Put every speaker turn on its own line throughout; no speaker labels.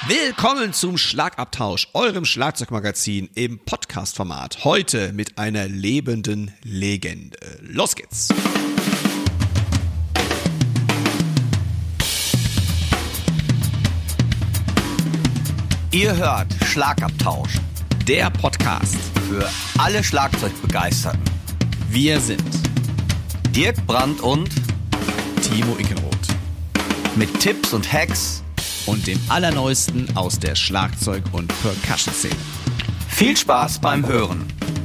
Willkommen zum Schlagabtausch, eurem Schlagzeugmagazin im Podcast-Format. Heute mit einer lebenden Legende. Los geht's!
Ihr hört Schlagabtausch,
Der Podcast.
für alle Schlagzeugbegeisterten.
Wir sind
Dirk Brandt und
Timo Ickenroth
mit Tipps und Hacks.
und dem Allerneuesten aus der Schlagzeug- und Percussion-Szene.
Viel Spaß beim Hören.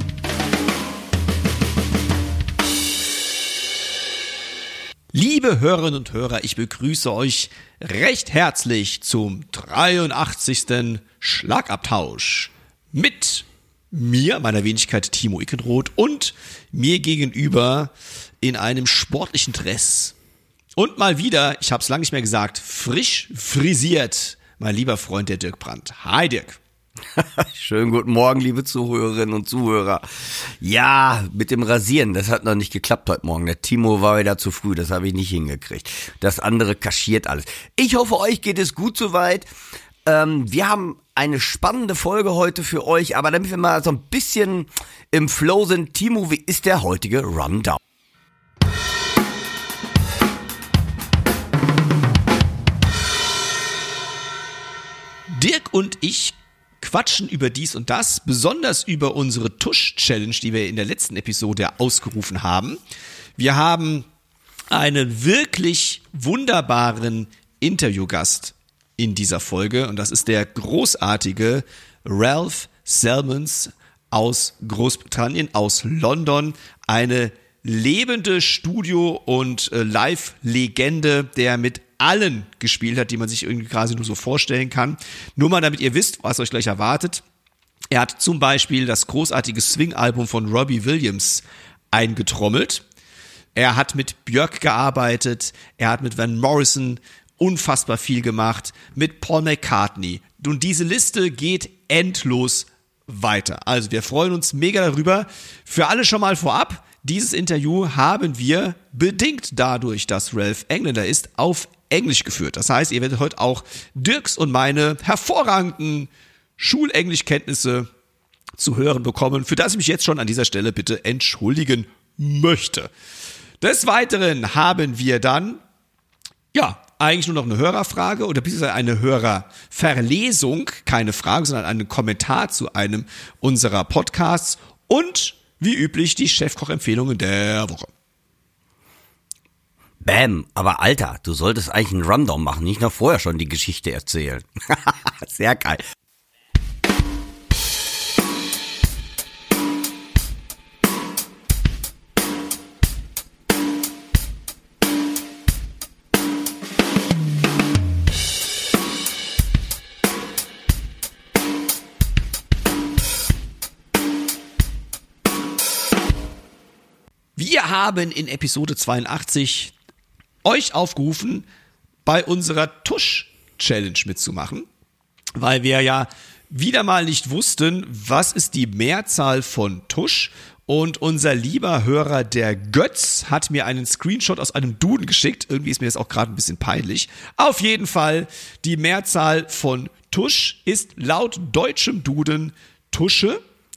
Liebe Hörerinnen und Hörer, ich begrüße euch recht herzlich zum 83. Schlagabtausch mit mir, meiner Wenigkeit Timo Ickenroth, und mir gegenüber in einem sportlichen Dress. Und mal wieder, ich habe es lange nicht mehr gesagt, frisch frisiert, mein lieber Freund der Dirk Brandt. Hi Dirk.
Schönen guten Morgen, liebe Zuhörerinnen und Zuhörer. Ja, mit dem Rasieren, das hat noch nicht geklappt heute Morgen. Der Timo war wieder zu früh, das habe ich nicht hingekriegt. Das andere kaschiert alles. Ich hoffe, euch geht es gut soweit. Wir haben eine spannende Folge heute für euch, aber damit wir mal so ein bisschen im Flow sind, Timo, wie ist der heutige Rundown?
Dirk und ich quatschen über dies und das, besonders über unsere Tusch-Challenge, die wir in der letzten Episode ausgerufen haben. Wir haben einen wirklich wunderbaren Interviewgast in dieser Folge und das ist der großartige Ralph Salmons aus Großbritannien, aus London, eine lebende Studio- und Live-Legende, der mit allen gespielt hat, die man sich irgendwie quasi nur so vorstellen kann. Nur mal, damit ihr wisst, was euch gleich erwartet. Er hat zum Beispiel das großartige Swing-Album von Robbie Williams eingetrommelt. Er hat mit Björk gearbeitet. Er hat mit Van Morrison unfassbar viel gemacht. Mit Paul McCartney. Und diese Liste geht endlos weiter. Also wir freuen uns mega darüber. Für alle schon mal vorab, dieses Interview haben wir bedingt dadurch, dass Ralph Engländer ist, auf Englisch geführt. Das heißt, ihr werdet heute auch Dirks und meine hervorragenden Schulenglischkenntnisse zu hören bekommen, für das ich mich jetzt schon an dieser Stelle bitte entschuldigen möchte. Des Weiteren haben wir dann, eigentlich nur noch eine Hörerfrage oder beziehungsweise eine Hörerverlesung, keine Frage, sondern einen Kommentar zu einem unserer Podcasts und wie üblich die Chefkoch-Empfehlungen der Woche.
Bam, aber Alter, du solltest eigentlich einen Rundown machen, nicht noch vorher schon die Geschichte erzählen. Sehr geil.
Wir haben in Episode 82 euch aufgerufen, bei unserer Tusch-Challenge mitzumachen, weil wir ja wieder mal nicht wussten, was ist die Mehrzahl von Tusch, und unser lieber Hörer, der Götz, hat mir einen Screenshot aus einem Duden geschickt. Irgendwie ist mir das auch gerade ein bisschen peinlich. Auf jeden Fall, die Mehrzahl von Tusch ist laut deutschem Duden Tusche.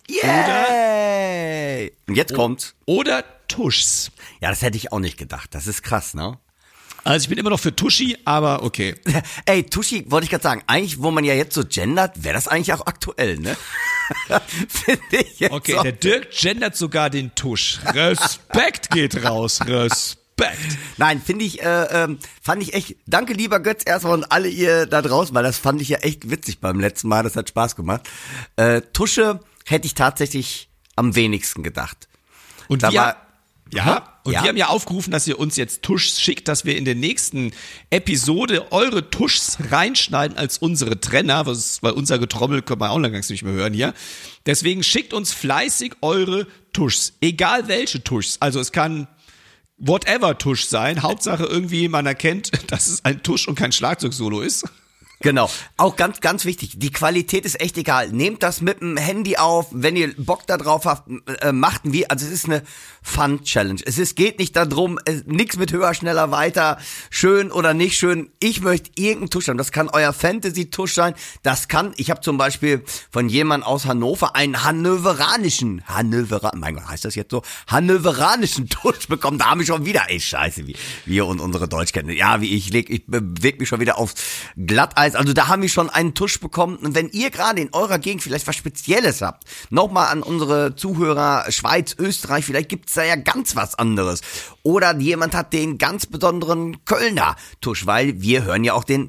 Yay! Und jetzt kommt's.
Oder Tuschs.
Ja, das hätte ich auch nicht gedacht. Das ist krass, ne?
Also ich bin immer noch für Tuschi, aber okay.
Ey, Tuschi, wollte ich gerade sagen, eigentlich, wo man ja jetzt so gendert, wäre das eigentlich auch aktuell, ne? Finde ich jetzt
Okay,
so.
der Dirk gendert sogar den Tusch. Respekt geht raus, Respekt.
Nein, fand ich echt, danke lieber Götz erstmal und alle ihr da draußen, weil das fand ich ja echt witzig beim letzten Mal, das hat Spaß gemacht. Tusche hätte ich tatsächlich am wenigsten gedacht.
Und
Da
wir,
war-
wir haben ja aufgerufen, dass ihr uns jetzt Tuschs schickt, dass wir in der nächsten Episode eure Tuschs reinschneiden als unsere Trenner, weil unser Getrommel können wir auch lang nicht mehr hören hier. Deswegen schickt uns fleißig eure Tuschs, egal welche Tuschs. Also es kann whatever Tusch sein, Hauptsache irgendwie man erkennt, dass es ein Tusch und kein Schlagzeugsolo ist.
Genau. Auch ganz, ganz wichtig. Die Qualität ist echt egal. Nehmt das mit dem Handy auf. Wenn ihr Bock da drauf habt, macht wie. Also es ist eine Fun-Challenge. Geht nicht darum, nichts mit höher, schneller, weiter, schön oder nicht schön. Ich möchte irgendeinen Tusch haben. Das kann euer Fantasy-Tusch sein. Ich habe zum Beispiel von jemandem aus Hannover einen hannoveranischen Tusch bekommen. Da haben wir schon wieder, scheiße, wie wir und unsere Deutschkenntnisse. Ja, ich bewege mich schon wieder aufs Glatteis. Also da haben wir schon einen Tusch bekommen. Und wenn ihr gerade in eurer Gegend vielleicht was Spezielles habt, nochmal an unsere Zuhörer Schweiz, Österreich, vielleicht gibt's da ja ganz was anderes. Oder jemand hat den ganz besonderen Kölner Tusch, weil wir hören ja auch den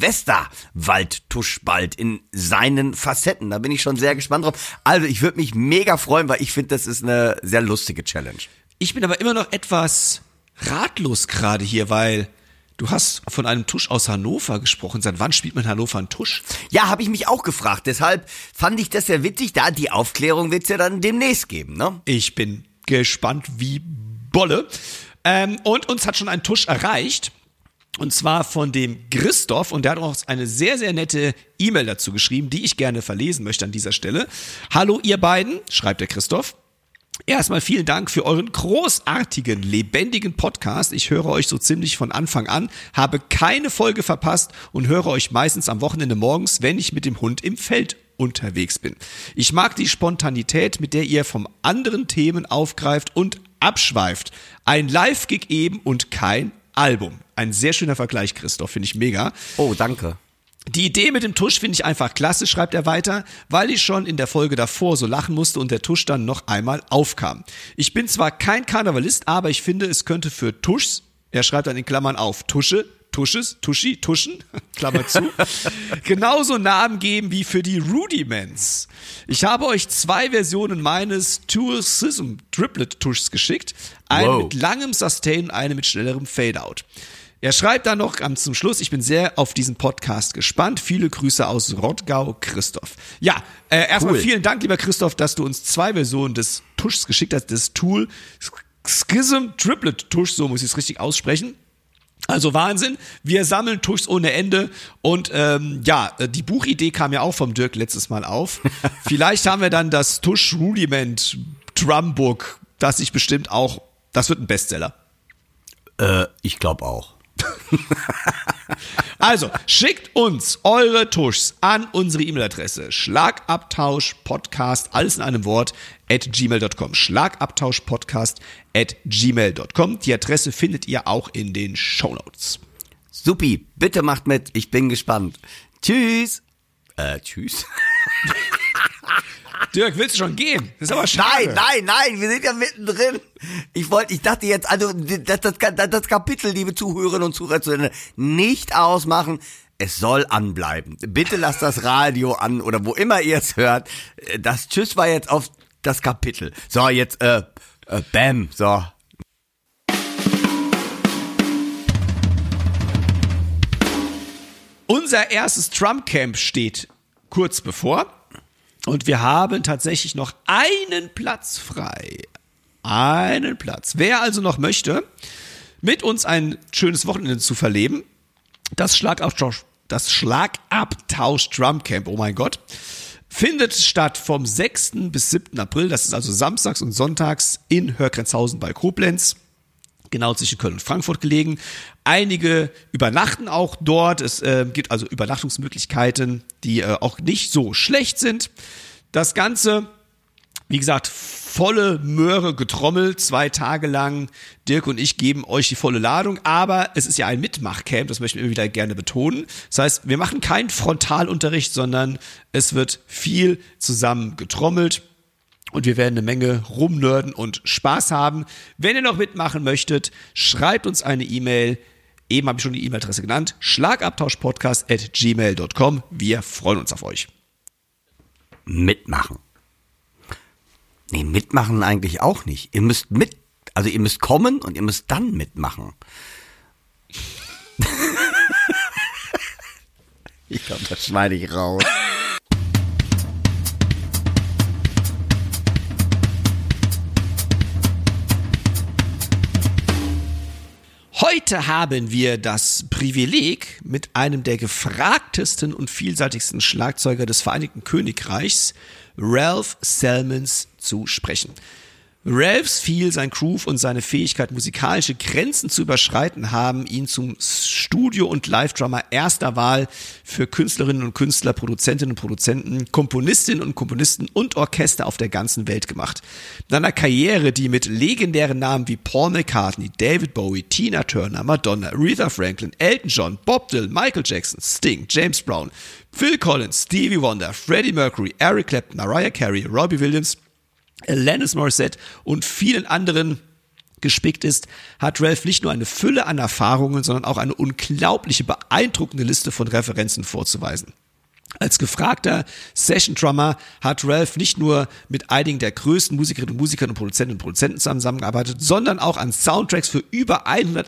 Westerwald-Tusch bald in seinen Facetten. Da bin ich schon sehr gespannt drauf. Also ich würde mich mega freuen, weil ich finde, das ist eine sehr lustige Challenge.
Ich bin aber immer noch etwas ratlos gerade hier, weil du hast von einem Tusch aus Hannover gesprochen. Seit wann spielt man in Hannover einen Tusch?
Ja, habe ich mich auch gefragt. Deshalb fand ich das sehr witzig. Da die Aufklärung wird's ja dann demnächst geben, ne?
Ich bin gespannt wie Bolle. Und uns hat schon ein Tusch erreicht. Und zwar von dem Christoph. Und der hat auch eine sehr, sehr nette E-Mail dazu geschrieben, die ich gerne verlesen möchte an dieser Stelle. Hallo ihr beiden, schreibt der Christoph. Erstmal vielen Dank für euren großartigen, lebendigen Podcast. Ich höre euch so ziemlich von Anfang an, habe keine Folge verpasst und höre euch meistens am Wochenende morgens, wenn ich mit dem Hund im Feld unterwegs bin. Ich mag die Spontanität, mit der ihr vom anderen Themen aufgreift und abschweift. Ein Live-Gig eben und kein Album. Ein sehr schöner Vergleich, Christoph, finde ich mega.
Oh, danke.
Die Idee mit dem Tusch finde ich einfach klasse, schreibt er weiter, weil ich schon in der Folge davor so lachen musste und der Tusch dann noch einmal aufkam. Ich bin zwar kein Karnevalist, aber ich finde, es könnte für Tuschs, er schreibt dann in Klammern auf, Tusche, Tusches, Tuschi, Tuschen, Klammer zu, genauso Namen geben wie für die Rudiments. Ich habe euch 2 Versionen meines Tourism Triplet Tuschs geschickt, eine mit langem Sustain und eine mit schnellerem Fadeout. Er schreibt dann noch zum Schluss, ich bin sehr auf diesen Podcast gespannt. Viele Grüße aus Rottgau, Christoph. Ja, erstmal vielen Dank, lieber Christoph, dass du uns 2 Versionen des Tuschs geschickt hast, des Tool Schism Triplet Tusch, so muss ich es richtig aussprechen. Also Wahnsinn, wir sammeln Tuschs ohne Ende und die Buchidee kam ja auch vom Dirk letztes Mal auf. Vielleicht haben wir dann das Tusch Rudiment Drumbook, das sich bestimmt auch, das wird ein Bestseller.
Ich glaube auch.
Also, schickt uns eure Tuschs an unsere E-Mail-Adresse schlagabtauschpodcast, alles in einem Wort, @gmail.com. schlagabtauschpodcast@gmail.com. Die Adresse findet ihr auch in den Shownotes.
Supi, bitte macht mit, ich bin gespannt. Tschüss. Tschüss.
Dirk, willst du schon gehen? Das ist aber schade.
Nein, wir sind ja mittendrin. Ich dachte jetzt, also das Kapitel, liebe Zuhörerinnen und Zuhörer, zu Ende nicht ausmachen. Es soll anbleiben. Bitte lasst das Radio an oder wo immer ihr es hört. Das Tschüss war jetzt auf das Kapitel. So, jetzt, bam, so.
Unser erstes Trump-Camp steht kurz bevor. Und wir haben tatsächlich noch einen Platz frei. Einen Platz. Wer also noch möchte, mit uns ein schönes Wochenende zu verleben, das Schlagabtausch Trump Camp, oh mein Gott, findet statt vom 6. bis 7. April. Das ist also samstags und sonntags in Hörgrenzhausen bei Koblenz. Genau zwischen Köln und Frankfurt gelegen. Einige übernachten auch dort. Es gibt also Übernachtungsmöglichkeiten, die auch nicht so schlecht sind. Das Ganze, wie gesagt, volle Möhre getrommelt, 2 Tage lang. Dirk und ich geben euch die volle Ladung, aber es ist ja ein Mitmachcamp, das möchten wir immer wieder gerne betonen. Das heißt, wir machen keinen Frontalunterricht, sondern es wird viel zusammen getrommelt. Und wir werden eine Menge rumnörden und Spaß haben. Wenn ihr noch mitmachen möchtet, schreibt uns eine E-Mail. Eben habe ich schon die E-Mail-Adresse genannt. schlagabtauschpodcast@gmail.com. Wir freuen uns auf euch.
Mitmachen. Nee, mitmachen eigentlich auch nicht. Ihr müsst ihr müsst kommen und ihr müsst dann mitmachen. Ich glaube, das schneide ich raus.
Heute haben wir das Privileg, mit einem der gefragtesten und vielseitigsten Schlagzeuger des Vereinigten Königreichs, Ralph Salmons, zu sprechen. Ralphs Feel, sein Groove und seine Fähigkeit, musikalische Grenzen zu überschreiten, haben ihn zum Studio- und Live-Drummer erster Wahl für Künstlerinnen und Künstler, Produzentinnen und Produzenten, Komponistinnen und Komponisten und Orchester auf der ganzen Welt gemacht. In einer Karriere, die mit legendären Namen wie Paul McCartney, David Bowie, Tina Turner, Madonna, Aretha Franklin, Elton John, Bob Dylan, Michael Jackson, Sting, James Brown, Phil Collins, Stevie Wonder, Freddie Mercury, Eric Clapton, Mariah Carey, Robbie Williams, Alanis Morissette und vielen anderen gespickt ist, hat Ralph nicht nur eine Fülle an Erfahrungen, sondern auch eine unglaubliche, beeindruckende Liste von Referenzen vorzuweisen. Als gefragter Session-Drummer hat Ralph nicht nur mit einigen der größten Musikerinnen und Musikern und Produzentinnen und Produzenten zusammengearbeitet, sondern auch an Soundtracks für über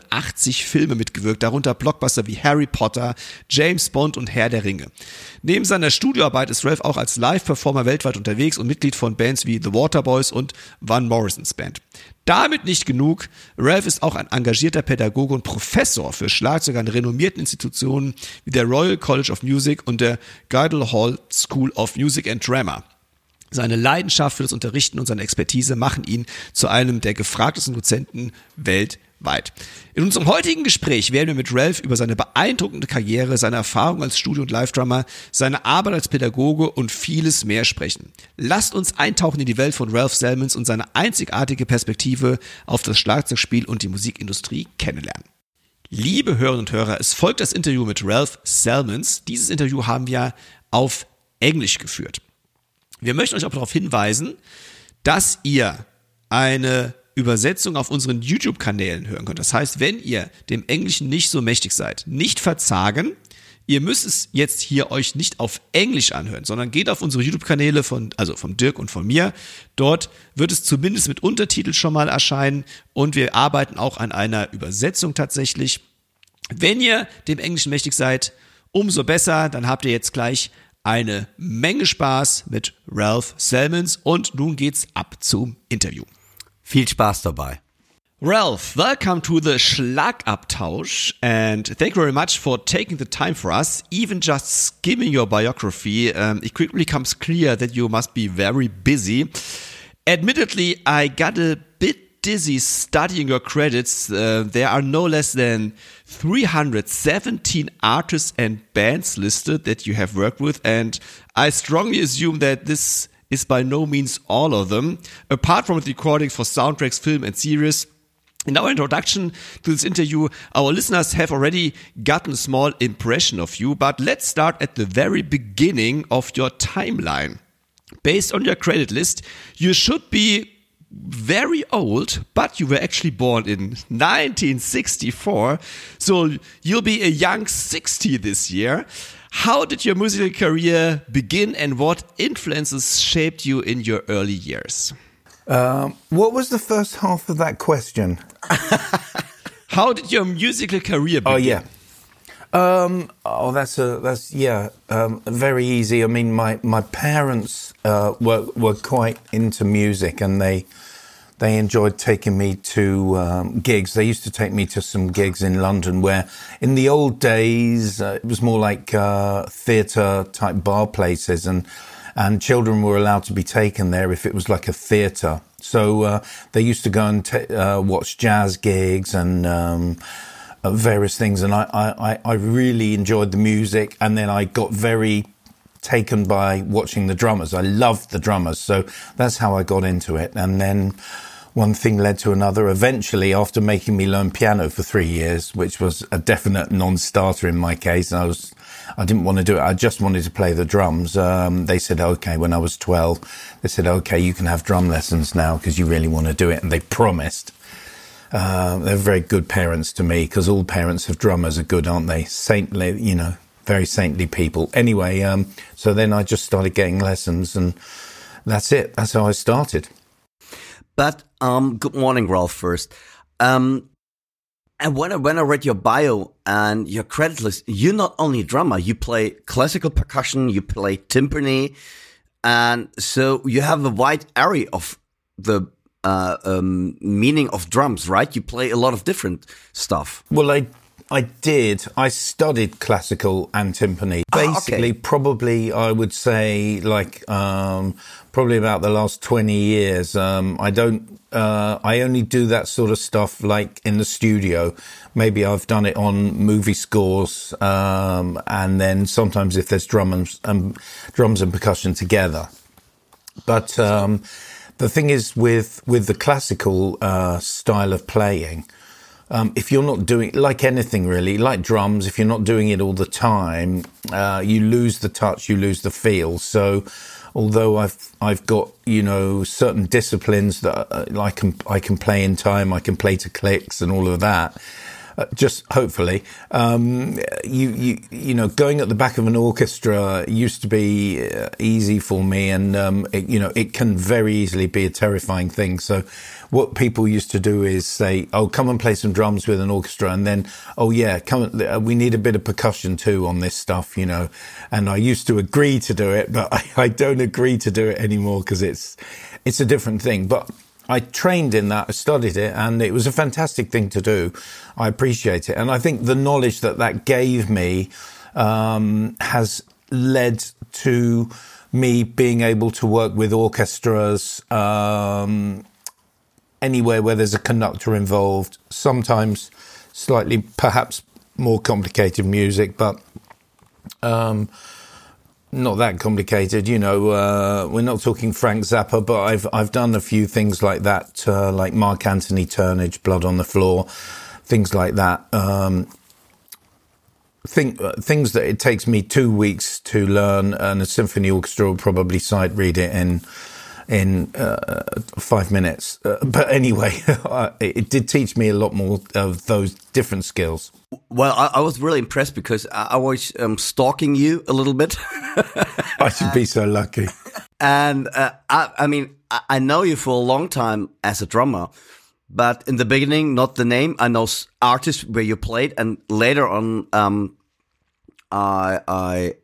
180 Filme mitgewirkt, darunter Blockbuster wie Harry Potter, James Bond und Herr der Ringe. Neben seiner Studioarbeit ist Ralph auch als Live-Performer weltweit unterwegs und Mitglied von Bands wie The Waterboys und Van Morrison's Band. Damit nicht genug. Ralph ist auch ein engagierter Pädagoge und Professor für Schlagzeug an renommierten Institutionen wie der Royal College of Music und der Guildhall School of Music and Drama. Seine Leidenschaft für das Unterrichten und seine Expertise machen ihn zu einem der gefragtesten Dozenten weltweit. In unserem heutigen Gespräch werden wir mit Ralph über seine beeindruckende Karriere, seine Erfahrung als Studio- und Live-Drummer, seine Arbeit als Pädagoge und vieles mehr sprechen. Lasst uns eintauchen in die Welt von Ralph Salmons und seine einzigartige Perspektive auf das Schlagzeugspiel und die Musikindustrie kennenlernen. Liebe Hörerinnen und Hörer, es folgt das Interview mit Ralph Salmons. Dieses Interview haben wir auf Englisch geführt. Wir möchten euch auch darauf hinweisen, dass ihr eine Übersetzung auf unseren YouTube-Kanälen hören könnt. Das heißt, wenn ihr dem Englischen nicht so mächtig seid, nicht verzagen. Ihr müsst es jetzt hier euch nicht auf Englisch anhören, sondern geht auf unsere YouTube-Kanäle von Dirk und von mir. Dort wird es zumindest mit Untertitel schon mal erscheinen und wir arbeiten auch an einer Übersetzung tatsächlich. Wenn ihr dem Englischen mächtig seid, umso besser, dann habt ihr jetzt gleich eine Menge Spaß mit Ralph Salmons und nun geht's ab zum Interview.
Viel Spaß dabei.
Ralph, welcome to the Schlagabtausch and thank you very much for taking the time for us. Even just skimming your biography, it quickly becomes clear that you must be very busy. Admittedly, I got a bit dizzy studying your credits. There are no less than 317 artists and bands listed that you have worked with, and I strongly assume that this is by no means all of them. Apart from the recording for soundtracks, film and series, in our introduction to this interview, our listeners have already gotten a small impression of you, but let's start at the very beginning of your timeline. Based on your credit list, you should be very old, but you were actually born in 1964, so you'll be a young 60 this year. How did your musical career begin and what influences shaped you in your early years?
What was the first half of that question?
How did your musical career begin?
Oh, yeah. That's very easy. I mean, my parents were quite into music, and they enjoyed taking me to gigs. They used to take me to some gigs in London where, in the old days, it was more like theatre type bar places, and children were allowed to be taken there if it was like a theatre. So they used to go and watch jazz gigs and various things, and I really enjoyed the music, and then I got very taken by watching the drummers. I loved the drummers, so that's how I got into it. And then one thing led to another. Eventually, after making me learn piano for 3 years, which was a definite non-starter in my case, and I didn't want to do it. I just wanted to play the drums. They said, okay, when I was 12, they said, okay, you can have drum lessons now because you really want to do it. And they promised. They're very good parents to me, because all parents of drummers are good, aren't they? Saintly, very saintly people. Anyway, so then I just started getting lessons, and that's it. That's how I started.
But good morning, Ralph, first. And when I read your bio and your credit list, you're not only a drummer, you play classical percussion, you play timpani, and so you have a wide array of the meaning of drums, right? You play a lot of different stuff.
Well, I did. I studied classical and timpani. Basically,
okay.
probably I would say like probably about the last 20 years. I only do that sort of stuff like in the studio. Maybe I've done it on movie scores, and then sometimes if there's drums and percussion together. But the thing is with the classical style of playing, if you're not doing, like anything really, like drums, if you're not doing it all the time, you lose the touch, you lose the feel. So although I've got, certain disciplines that I can play in time, I can play to clicks and all of that. Just hopefully, going at the back of an orchestra used to be easy for me, and it can very easily be a terrifying thing. So, what people used to do is say, "Oh, come and play some drums with an orchestra," and then, "Oh yeah, we need a bit of percussion too on this stuff," And I used to agree to do it, but I don't agree to do it anymore because it's a different thing. But I trained in that, I studied it, and it was a fantastic thing to do. I appreciate it. And I think the knowledge that gave me has led to me being able to work with orchestras anywhere where there's a conductor involved, sometimes slightly perhaps more complicated music, but not that complicated, we're not talking Frank Zappa, but I've done a few things like that, like Mark Anthony Turnage, Blood on the Floor, things like that. Things that it takes me 2 weeks to learn, and a symphony orchestra will probably sight read it in 5 minutes. But anyway, it did teach me a lot more of those different skills.
Well, I was really impressed because I was stalking you a little bit.
I should be so lucky.
And I know you for a long time as a drummer, but in the beginning, not the name. I know artists where you played, and later on, I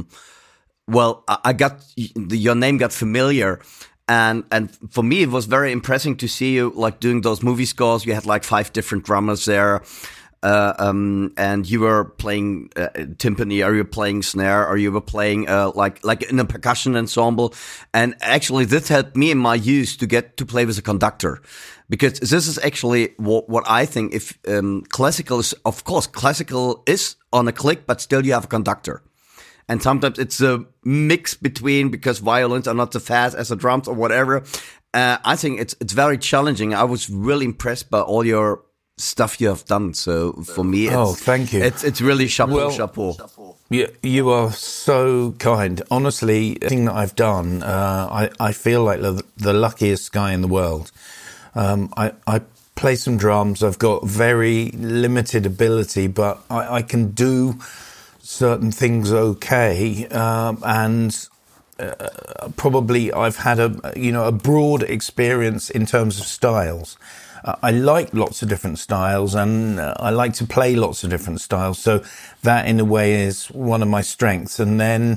got your name got familiar. And for me, it was very impressive to see you like doing those movie scores. You had like 5 different drummers there. And you were playing timpani, or you were playing snare, or you were playing like in a percussion ensemble. And actually, this helped me in my youth to get to play with a conductor, because this is actually what I think. If classical is, of course, classical is on a click, but still you have a conductor. And sometimes it's a mix between, because violins are not so fast as the drums or whatever. I think it's very challenging. I was really impressed by all your stuff you have done. So for me,
thank you.
It's really chapeau.
You are so kind. Honestly, the thing that I've done, I feel like the luckiest guy in the world. I play some drums. I've got very limited ability, but I can do certain things okay, and probably I've had a broad experience in terms of styles. I like lots of different styles, and I like to play lots of different styles. So that, in a way, is one of my strengths. And then,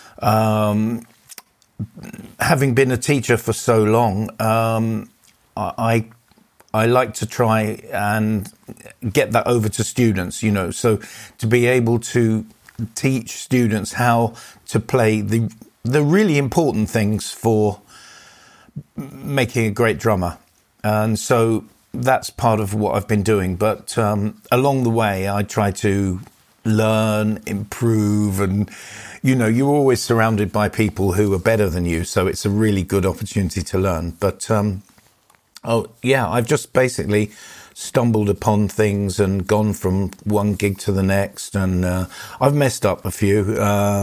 having been a teacher for so long, I like to try and get that over to students. So to be able to teach students how to play the really important things for making a great drummer. And so that's part of what I've been doing. But along the way, I try to learn, improve, and, you're always surrounded by people who are better than you. So it's a really good opportunity to learn. But, I've just basically stumbled upon things and gone from one gig to the next. And I've messed up a few,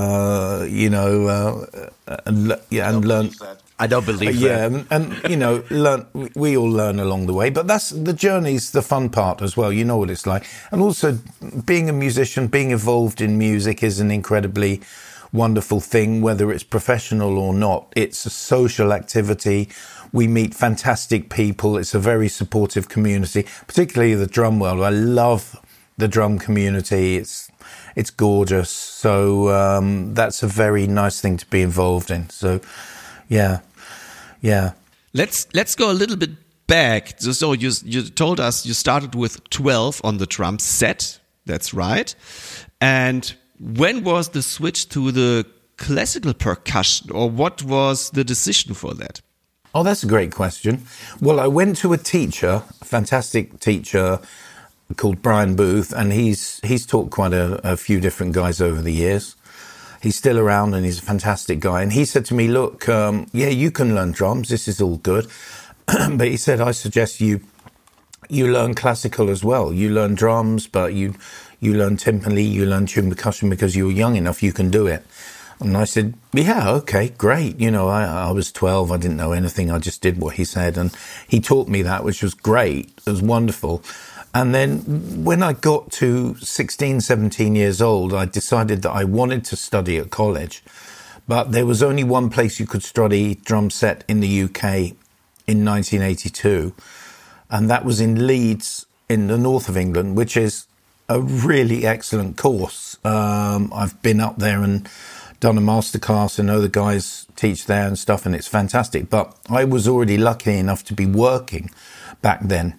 and learned.
I don't believe that.
Yeah, and we all learn along the way, but that's the journey's the fun part as well. You know what it's like. And also, being a musician, being involved in music is an incredibly wonderful thing, whether it's professional or not. It's a social activity. We meet fantastic people. It's a very supportive community, particularly the drum world. I love the drum community. It's gorgeous. So that's a very nice thing to be involved in. So, yeah.
Let's go a little bit back. So you told us you started with 12 on the drum set. That's right. And when was the switch to the classical percussion, or what was the decision for that?
Oh, that's a great question. Well, I went to a teacher, a fantastic teacher called Brian Booth, and he's taught quite a few different guys over the years. He's still around and he's a fantastic guy. And he said to me, look, yeah, you can learn drums. This is all good. But he said, I suggest you learn classical as well. You learn drums, but you learn timpani, you learn tune percussion because you're young enough, you can do it. And I said, yeah, okay, great. You know, I was 12. I didn't know anything. I just did what he said. And he taught me that, which was great. It was wonderful. And then when I got to 16, 17 years old, I decided that I wanted to study at college. But there was only one place you could study drum set in the UK in 1982. And that was in Leeds in the north of England, which is a really excellent course. I've been up there and done a masterclass. I know the guys teach there and stuff, and it's fantastic. But I was already lucky enough to be working back then.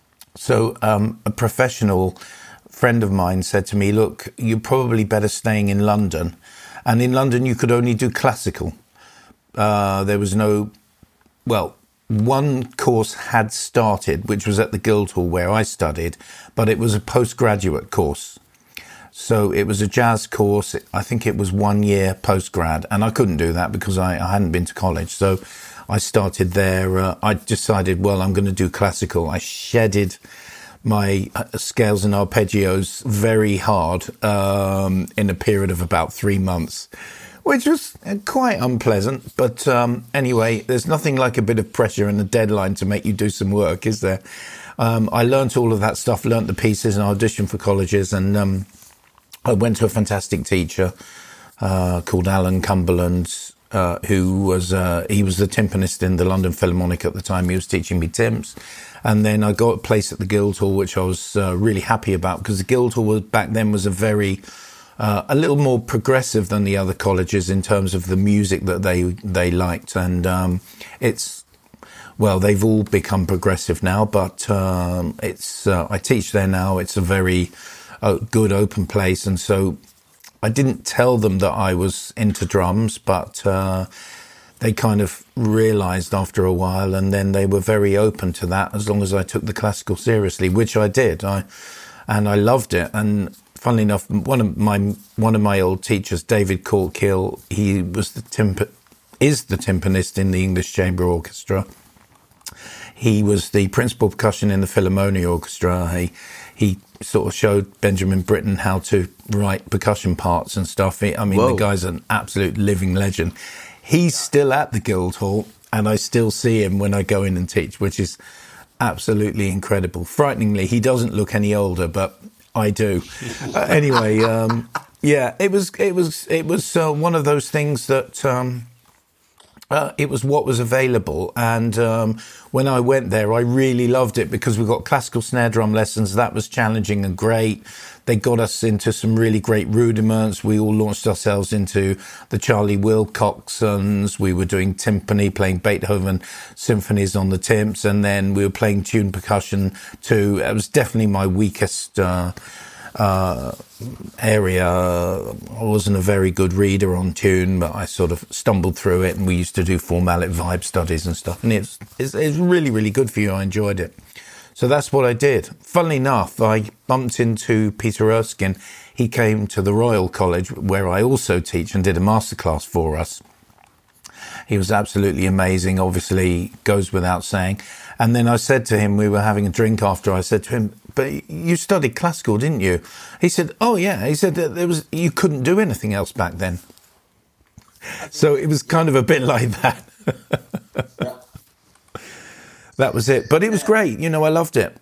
So a professional friend of mine said to me, look, you're probably better staying in London. And in London, you could only do classical. There was no, well, one course had started, which was at the Guildhall where I studied, but it was a postgraduate course. So it was a jazz course. I think it was 1 year postgrad, and I couldn't do that because I hadn't been to college. So I started there. I decided, well, I'm going to do classical. I shedded my scales and arpeggios very hard in a period of about 3 months, which was quite unpleasant. But anyway, there's nothing like a bit of pressure and a deadline to make you do some work, is there? I learnt all of that stuff, learnt the pieces and auditioned for colleges, and I went to a fantastic teacher called Alan Cumberland, who was he was the timpanist in the London Philharmonic at the time. He was teaching me timps. And then I got a place at the Guildhall, which I was really happy about, because the Guildhall was, back then was a little more progressive than the other colleges in terms of the music that they liked. And well, they've all become progressive now, but I teach there now. It's a very good open place. And so I didn't tell them that I was into drums, but they kind of realized after a while, and then they were very open to that as long as I took the classical seriously, which I did. And I loved it. And funnily enough, one of my old teachers, David Corkill, he was is the timpanist in the English Chamber Orchestra. He was the principal percussion in the Philharmonia Orchestra. He sort of showed Benjamin Britten how to write percussion parts and stuff. I mean,
Whoa.
The guy's an absolute living legend. He's still at the Guildhall, and I still see him when I go in and teach, which is absolutely incredible. Frighteningly, he doesn't look any older, but I do. Anyway, yeah, it was one of those things that it was what was available. And when I went there, I really loved it because we got classical snare drum lessons. That was challenging and great. They got us into some really great rudiments. We all launched ourselves into the Charlie Wilcoxons. We were doing timpani, playing Beethoven symphonies on the timps, and then we were playing tune percussion too. It was definitely my weakest area. I wasn't a very good reader on tune, but I sort of stumbled through it, and we used to do formalit vibe studies and stuff, and it's really, really good for you. I enjoyed it. So that's what I did. Funnily enough, I bumped into Peter Erskine. He came to the Royal College, where I also teach, and did a masterclass for us. He was absolutely amazing, obviously, goes without saying. And then I said to him, we were having a drink after, I said to him, but you studied classical, didn't you? He said, oh yeah. He said that you couldn't do anything else back then. So it was kind of a bit like that. That was it. But it was great. You know, I loved it.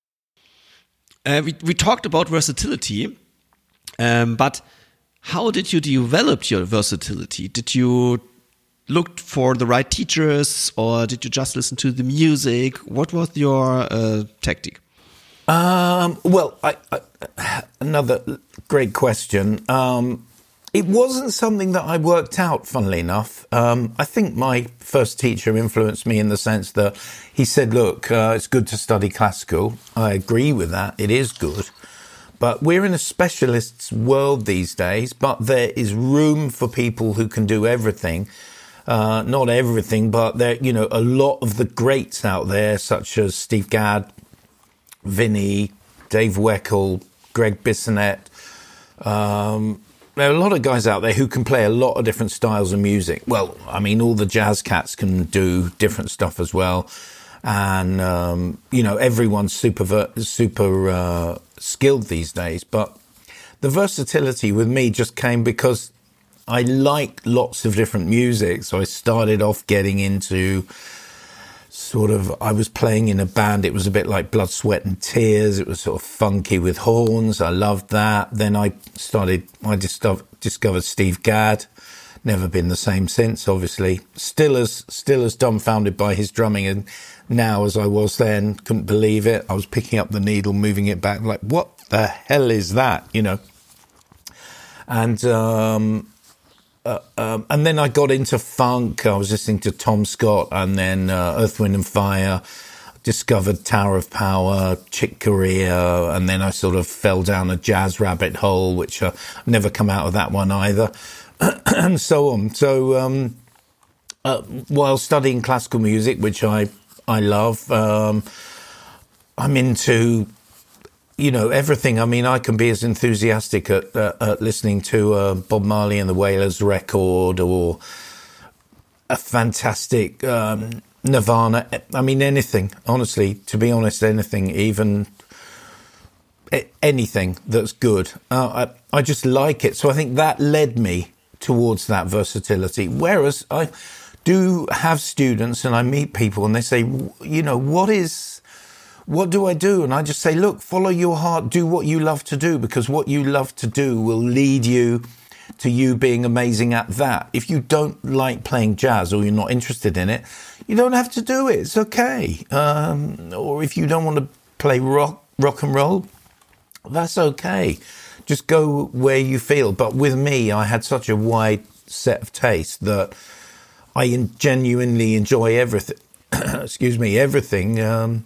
We talked about versatility, but how did you develop your versatility? Did you look for the right teachers, or did you just listen to the music? What was your tactic?
Well, another great question. It wasn't something that I worked out, funnily enough. I think my first teacher influenced me in the sense that he said, look, it's good to study classical. I agree with that. It is good. But we're in a specialist's world these days, but there is room for people who can do everything. Not everything, but there, you know, a lot of the greats out there, such as Steve Gadd, Vinny, Dave Weckl, Greg Bissonette, there are a lot of guys out there who can play a lot of different styles of music. Well, I mean, all the jazz cats can do different stuff as well. And, you know, everyone's super skilled these days. But the versatility with me just came because I like lots of different music. So I started off getting into I was playing in a band. It was a bit like Blood, Sweat and Tears. It was sort of funky with horns. I loved that. Then I discovered Steve Gadd. Never been the same since, obviously. Still as dumbfounded by his drumming and now as I was then. Couldn't believe it. I was picking up the needle, moving it back, like, what the hell is that? You know? And then I got into funk. I was listening to Tom Scott and then Earth, Wind and Fire, discovered Tower of Power, Chick Corea, and then I sort of fell down a jazz rabbit hole, which I've never come out of that one either, and so on. So while studying classical music, which I love, I'm into, you know, everything. I mean, I can be as enthusiastic at listening to Bob Marley and the Wailers record or a fantastic Nirvana. I mean, anything, honestly, to be honest, anything, even anything that's good. I just like it. So I think that led me towards that versatility. Whereas I do have students and I meet people and they say, you know, what do I do? And I just say, look, follow your heart, do what you love to do, because what you love to do will lead you to you being amazing at that. If you don't like playing jazz or you're not interested in it, you don't have to do it. It's okay. Or if you don't want to play rock and roll, that's okay. Just go where you feel. But with me, I had such a wide set of tastes that I genuinely enjoy everything. Excuse me, everything.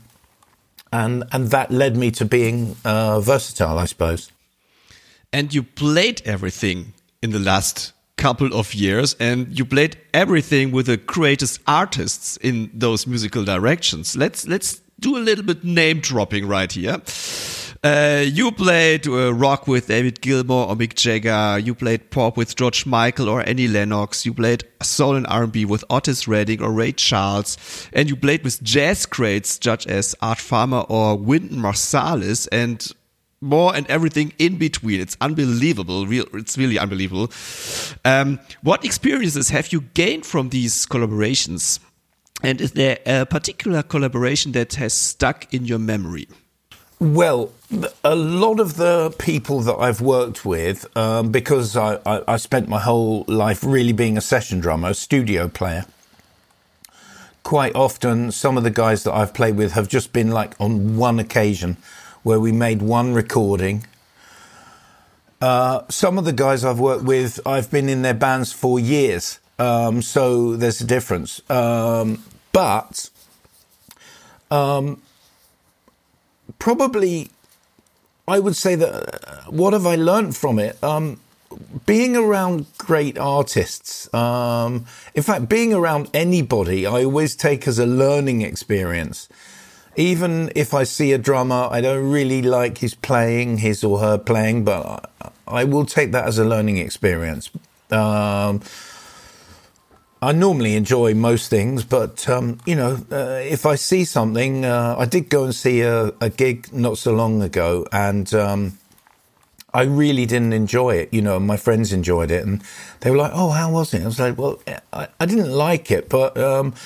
And that led me to being versatile, I suppose.
And you played everything in the last couple of years, and you played everything with the greatest artists in those musical directions. Let's do a little bit name dropping right here. You played rock with David Gilmour or Mick Jagger. You played pop with George Michael or Annie Lennox. You played soul and R&B with Otis Redding or Ray Charles. And you played with jazz greats such as Art Farmer or Wynton Marsalis and more and everything in between. It's unbelievable. It's really unbelievable. What experiences have you gained from these collaborations? And is there a particular collaboration that has stuck in your memory?
Well, a lot of the people that I've worked with, because I spent my whole life really being a session drummer, a studio player, quite often some of the guys that I've played with have just been like on one occasion where we made one recording. Some of the guys I've worked with, I've been in their bands for years, so there's a difference. But probably, I would say that what have I learned from it? Being around great artists, in fact, being around anybody, I always take as a learning experience. Even if I see a drummer, I don't really like his or her playing, but I will take that as a learning experience. I normally enjoy most things, but, if I see something, I did go and see a gig not so long ago, and I really didn't enjoy it. My friends enjoyed it, and they were like, oh, how was it? I was like, well, I didn't like it, but,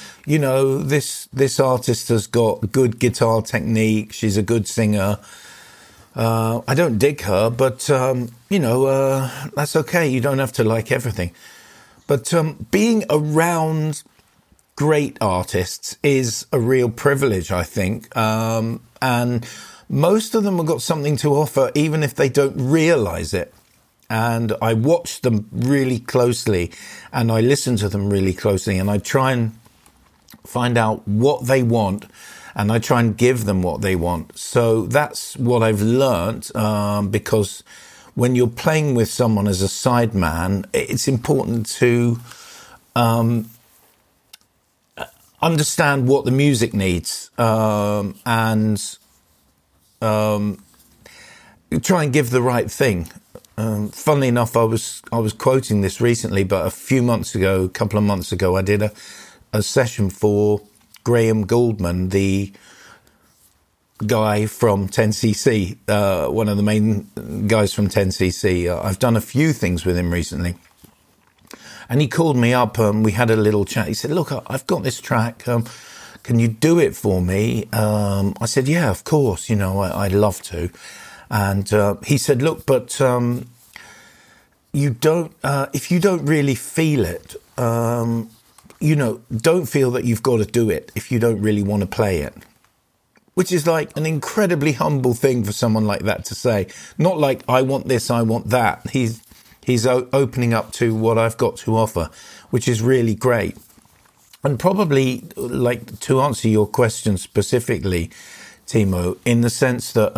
this artist has got good guitar technique. She's a good singer. I don't dig her, but, that's okay. You don't have to like everything. But being around great artists is a real privilege, I think. And most of them have got something to offer, even if they don't realize it. and I watch them really closely, and I listen to them really closely, and I try and find out what they want, and I try and give them what they want. So that's what I've learnt, because when you're playing with someone as a sideman, it's important to understand what the music needs, and try and give the right thing. Funnily enough, I was quoting this recently, but a couple of months ago, I did a session for Graham Gouldman, the guy from 10cc, one of the main guys from 10cc. I've done a few things with him recently. And he called me up, we had a little chat. He said, look, I've got this track, can you do it for me? I said, yeah, of course, I'd love to. And he said, look, but you don't, if you don't really feel it, don't feel that you've got to do it if you don't really want to play it. Which is like an incredibly humble thing for someone like that to say. Not like, I want this, I want that. He's opening up to what I've got to offer, which is really great. And probably, like, to answer your question specifically, Timo, in the sense that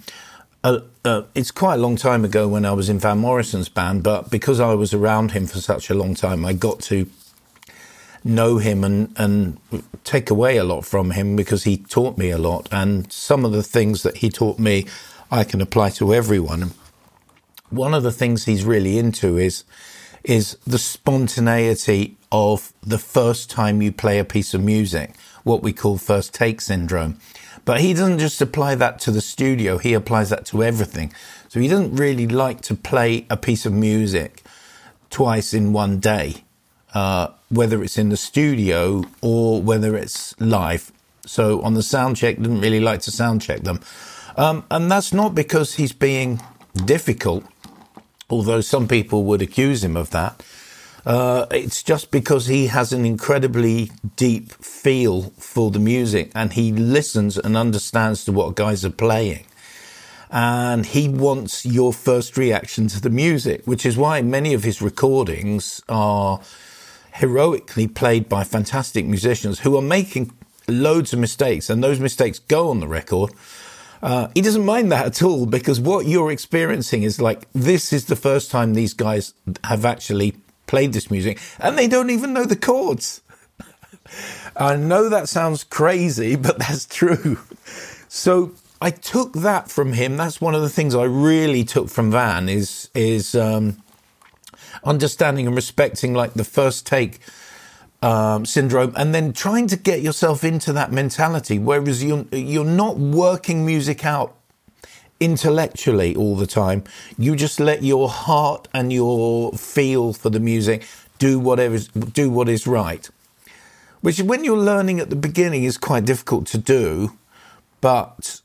it's quite a long time ago when I was in Van Morrison's band, but because I was around him for such a long time, I got to know him and take away a lot from him, because he taught me a lot. And some of the things that he taught me, I can apply to everyone. One of the things he's really into is the spontaneity of the first time you play a piece of music, what we call first take syndrome. But he doesn't just apply that to the studio, he applies that to everything. So he doesn't really like to play a piece of music twice in one day, whether it's in the studio or whether it's live. So on the sound check, didn't really like to sound check them. And that's not because he's being difficult, although some people would accuse him of that. It's just because he has an incredibly deep feel for the music, and he listens and understands to what guys are playing. And he wants your first reaction to the music, which is why many of his recordings are heroically played by fantastic musicians who are making loads of mistakes, and those mistakes go on the record. He doesn't mind that at all, because what you're experiencing is like, this is the first time these guys have actually played this music, and they don't even know the chords. I know that sounds crazy, but that's true. So I took that from him. That's one of the things I really took from Van is understanding and respecting, like, the first take syndrome, and then trying to get yourself into that mentality, whereas you're not working music out intellectually all the time. You just let your heart and your feel for the music do what is right, which when you're learning at the beginning is quite difficult to do, but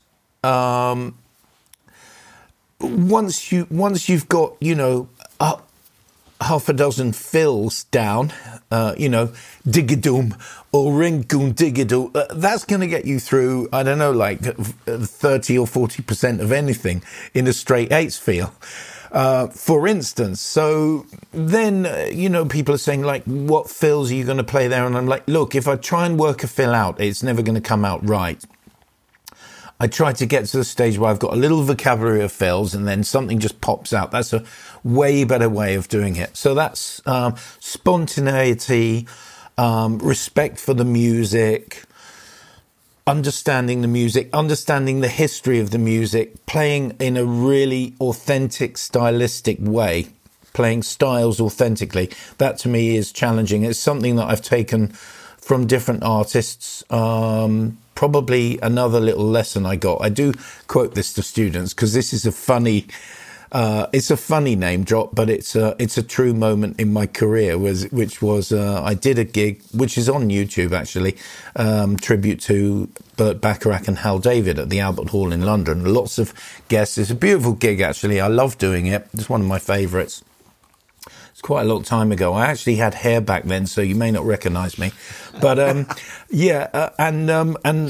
once you've got half a dozen fills down, diggadoom or ringoon diggadoo, that's going to get you through, I don't know, like 30 or 40% of anything in a straight eights feel, for instance. So then, people are saying, like, what fills are you going to play there? And I'm like, look, if I try and work a fill out, it's never going to come out right. I try to get to the stage where I've got a little vocabulary of fills, and then something just pops out. That's a way better way of doing it. So that's spontaneity, respect for the music, understanding the music, understanding the history of the music, playing in a really authentic, stylistic way, playing styles authentically. That to me is challenging. It's something that I've taken from different artists. Probably another little lesson I got. I do quote this to students because this is a funny name drop, but it's a true moment in my career, which was I did a gig, which is on YouTube actually, tribute to Burt Bacharach and Hal David at the Albert Hall in London. Lots of guests. It's a beautiful gig actually. I love doing it. It's one of my favourites. It's quite a long time ago. I actually had hair back then, so you may not recognise me. But and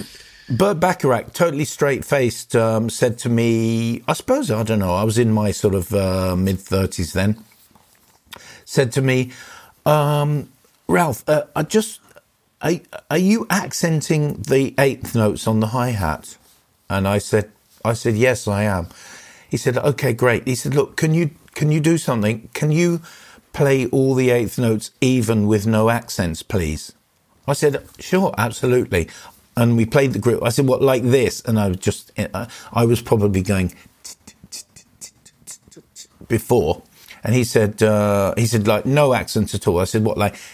Burt Bacharach, totally straight-faced, said to me, I suppose, I don't know, I was in my sort of mid-30s then, said to me, Ralph, are you accenting the eighth notes on the hi-hat? And I said, yes, I am. He said, okay, great. He said, look, can you do something? Can you play all the eighth notes even with no accents, please? I said, sure, absolutely. And we played the group. I said, what, like this? And I was probably going before. And he said, like, no accents at all. I said, what, like?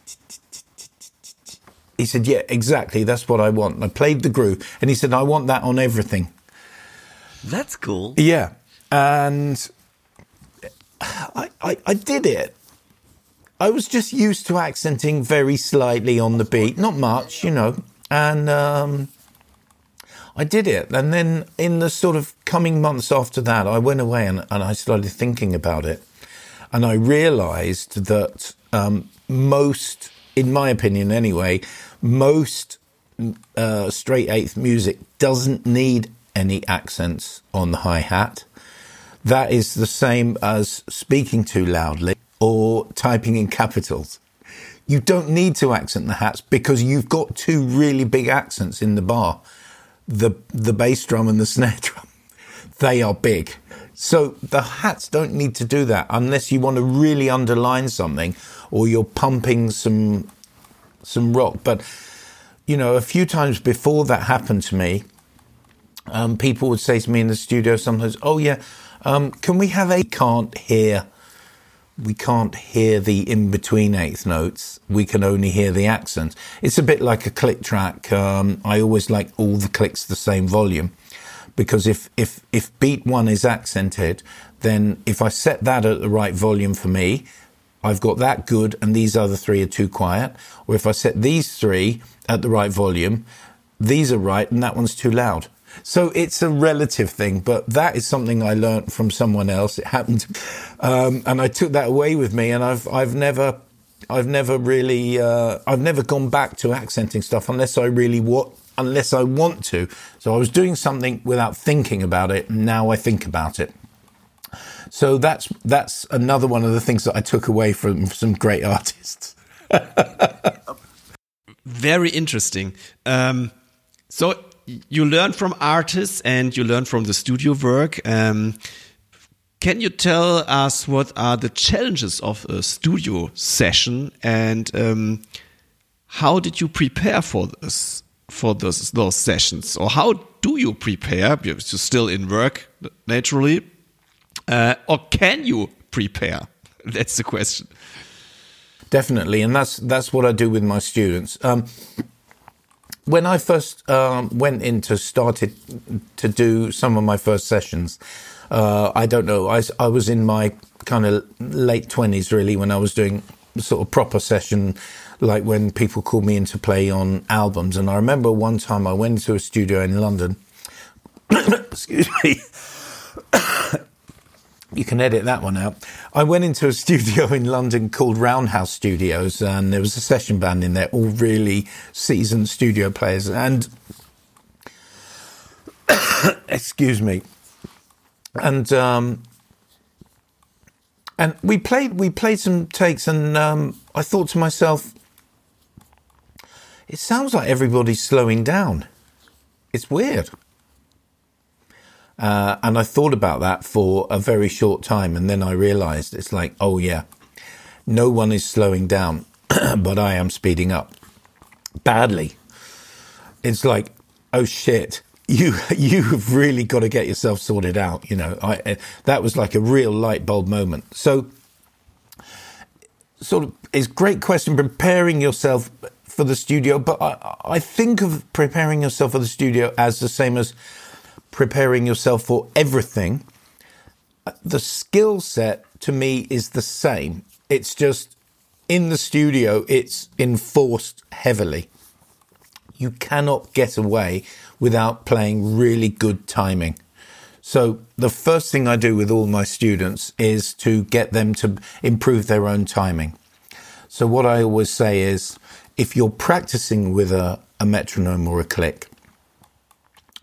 He said, yeah, exactly. That's what I want. And I played the groove. And he said, I want that on everything.
That's cool.
Yeah. And I did it. I was just used to accenting very slightly on the beat. Not much, you know. And I did it. And then in the sort of coming months after that, I went away and I started thinking about it. And I realised that most, in my opinion anyway, most straight eighth music doesn't need any accents on the hi-hat. That is the same as speaking too loudly or typing in capitals. You don't need to accent the hats because you've got two really big accents in the bar. The bass drum and the snare drum. They are big. So the hats don't need to do that unless you want to really underline something or you're pumping some rock. But, you know, a few times before that happened to me, people would say to me in the studio sometimes, oh yeah, can we have we can't hear the in-between eighth notes. We can only hear the accents. It's a bit like a click track. I always like all the clicks the same volume because if beat one is accented, then if I set that at the right volume for me, I've got that good and these other three are too quiet. Or if I set these three at the right volume, these are right and that one's too loud. So it's a relative thing, but that is something I learnt from someone else. It happened, and I took that away with me. And I've never really gone back to accenting stuff unless I want to. So I was doing something without thinking about it. And now I think about it. So that's another one of the things that I took away from some great artists.
Very interesting. So you learn from artists and you learn from the studio work. Can you tell us what are the challenges of a studio session and how did you prepare for those sessions? Or how do you prepare? You're still in work, naturally. Or can you prepare? That's the question.
Definitely, and that's what I do with my students. When I first started to do some of my first sessions, I don't know, I was in my kind of late 20s really when I was doing sort of proper session, like when people called me in to play on albums. And I remember one time I went to a studio in London. Excuse me. You can edit that one out. I went into a studio in London called Roundhouse Studios, and there was a session band in there, all really seasoned studio players. And excuse me. And we played some takes, and I thought to myself, it sounds like everybody's slowing down. It's weird. And I thought about that for a very short time, and then I realized it's like, oh yeah, no one is slowing down, but I am speeding up badly. It's like, oh shit, you've really got to get yourself sorted out. You know, that was like a real light bulb moment. So sort of, it's a great question, preparing yourself for the studio, but I think of preparing yourself for the studio as the same as preparing yourself for everything. The skill set to me is the same. It's just in the studio, it's enforced heavily. You cannot get away without playing really good timing. So the first thing I do with all my students is to get them to improve their own timing. So what I always say is, if you're practicing with a metronome or a click,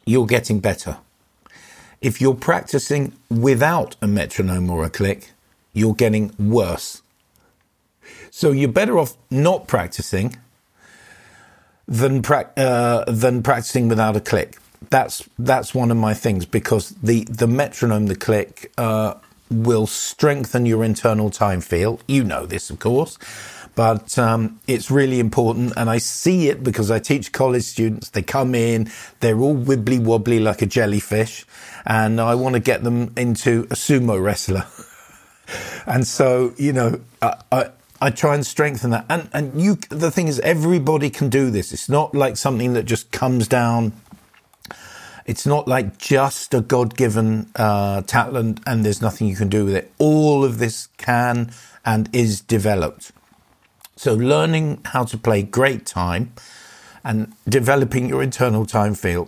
you're getting better. If you're practicing without a metronome or a click, you're getting worse. So you're better off not practicing than practicing without a click. That's one of my things, because the metronome, the click, will strengthen your internal time feel. You know this, of course, but it's really important. And I see it because I teach college students. They come in, they're all wibbly wobbly like a jellyfish, and I want to get them into a sumo wrestler. And so, you know, I try and strengthen that. And the thing is, everybody can do this. It's not like something that just comes down. It's not like just a God-given talent and there's nothing you can do with it. All of this can and is developed. So learning how to play great time and developing your internal time feel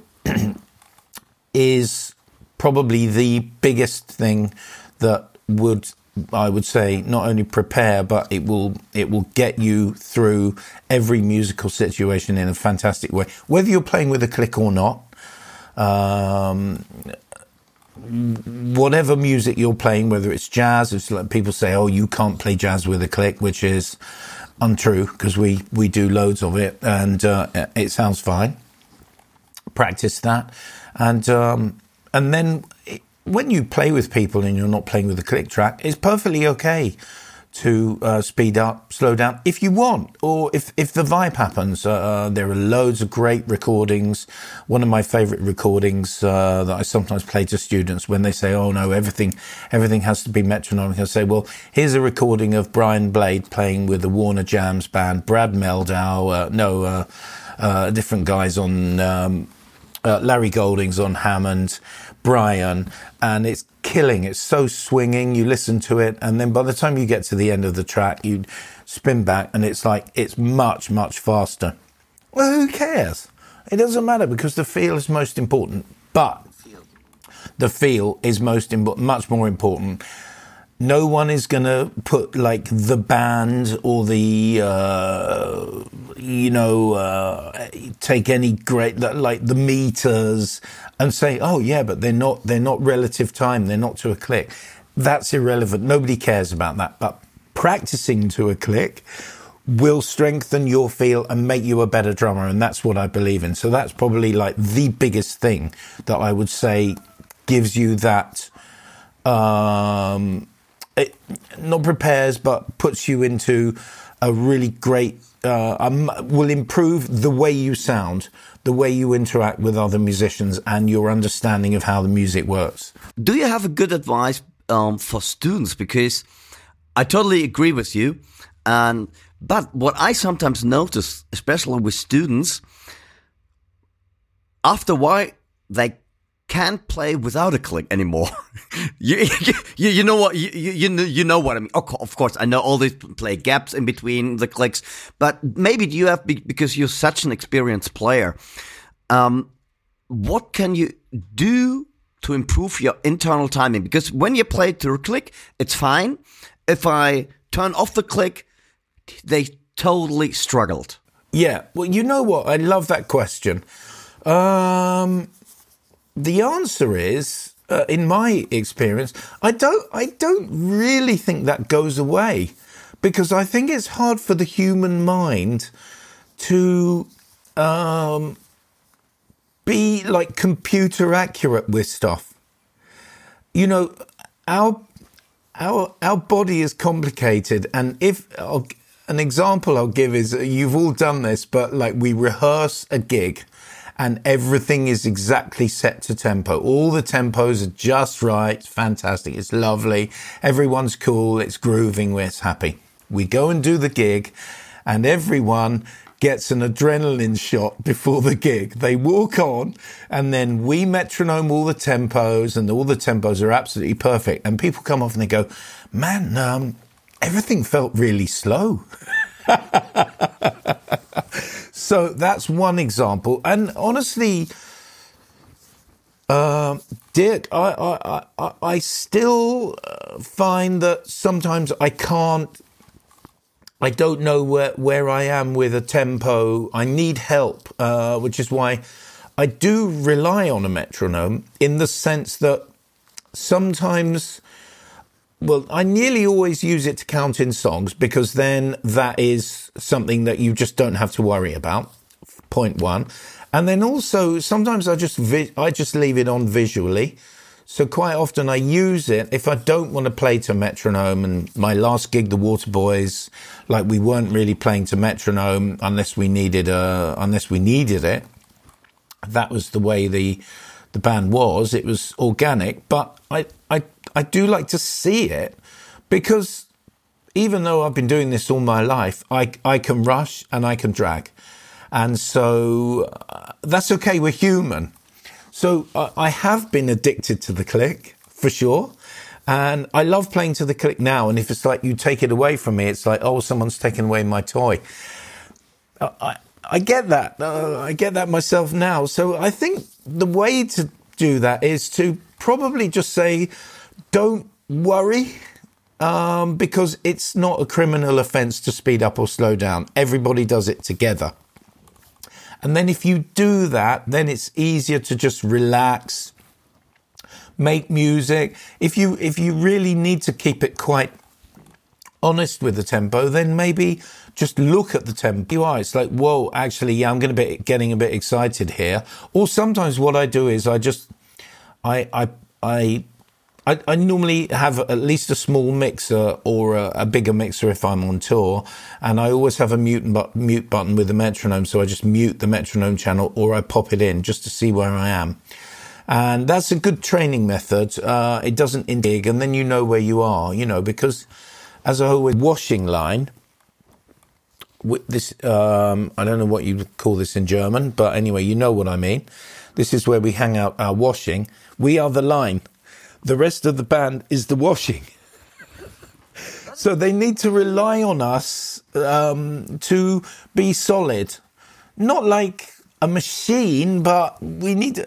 is probably the biggest thing that I would say, not only prepare, but it will get you through every musical situation in a fantastic way. Whether you're playing with a click or not, whatever music you're playing, whether it's jazz, it's like people say, oh, you can't play jazz with a click, which is untrue, because we do loads of it, and it sounds fine. Practice that, and then when you play with people and you're not playing with a click track, it's perfectly okay to speed up, slow down if you want, or if the vibe happens. There are loads of great recordings. One of my favorite recordings that I sometimes play to students when they say, oh no, everything has to be metronomic. I say, well, here's a recording of Brian Blade playing with the Warner Jams band, Brad Meldau, different guys on, Larry Golding's on Hammond, Brian, and it's killing. It's so swinging. You listen to it, and then by the time you get to the end of the track, you spin back, and it's like it's much, much faster. Well, who cares? It doesn't matter, because the feel is most important. But the feel is much more important. No one is going to put like the band or the, take any great, like the meters and say, oh yeah, but they're not relative time. They're not to a click. That's irrelevant. Nobody cares about that. But practicing to a click will strengthen your feel and make you a better drummer. And that's what I believe in. So that's probably like the biggest thing that I would say gives you that, it not prepares, but puts you into a really great, will improve the way you sound, the way you interact with other musicians, and your understanding of how the music works.
Do you have a good advice for students? Because I totally agree with you. But what I sometimes notice, especially with students, after a while, they can't play without a click anymore. you know what you know what I mean. Of course, I know all these play gaps in between the clicks, but maybe you have, because you're such an experienced player. What can you do to improve your internal timing? Because when you play to a click, it's fine. If I turn off the click, they totally struggled.
Yeah, well, you know what? I love that question. The answer is, in my experience, I don't really think that goes away, because I think it's hard for the human mind to be like computer accurate with stuff. You know, our body is complicated, and an example I'll give is, you've all done this, but like we rehearse a gig, and everything is exactly set to tempo. All the tempos are just right. It's fantastic. It's lovely. Everyone's cool. It's grooving. It's happy. We go and do the gig, and everyone gets an adrenaline shot before the gig. They walk on, and then we metronome all the tempos, and all the tempos are absolutely perfect. And people come off and they go, man, everything felt really slow. So that's one example. And honestly, Dirk, I still find that sometimes I don't know where I am with a tempo. I need help, which is why I do rely on a metronome in the sense that sometimes, well, I nearly always use it to count in songs because then that is something that you just don't have to worry about. Point one. And then also sometimes I just leave it on visually. So quite often I use it if I don't want to play to metronome. And my last gig, the Waterboys, like we weren't really playing to metronome unless we needed it. That was the way the band was. It was organic, but I do like to see it because even though I've been doing this all my life, I can rush and I can drag. And so that's okay. We're human. So I have been addicted to the click for sure. And I love playing to the click now. And if it's like you take it away from me, it's like, oh, someone's taken away my toy. I get that. I get that myself now. So I think the way to do that is to probably just say, don't worry, because it's not a criminal offence to speed up or slow down. Everybody does it together. And then if you do that, then it's easier to just relax, make music. If you really need to keep it quite honest with the tempo, then maybe just look at the tempo. It's like, whoa, actually, yeah, I'm going to be getting a bit excited here. Or sometimes what I do is I normally have at least a small mixer or a bigger mixer if I'm on tour, and I always have a mute button with the metronome, so I just mute the metronome channel or I pop it in just to see where I am. And that's a good training method. It doesn't dig, and then you know where you are, because as a whole washing line, with this, I don't know what you call this in German, but anyway, you know what I mean. This is where we hang out our washing. We are the line. The rest of the band is the washing. So they need to rely on us to be solid. Not like a machine, but we need,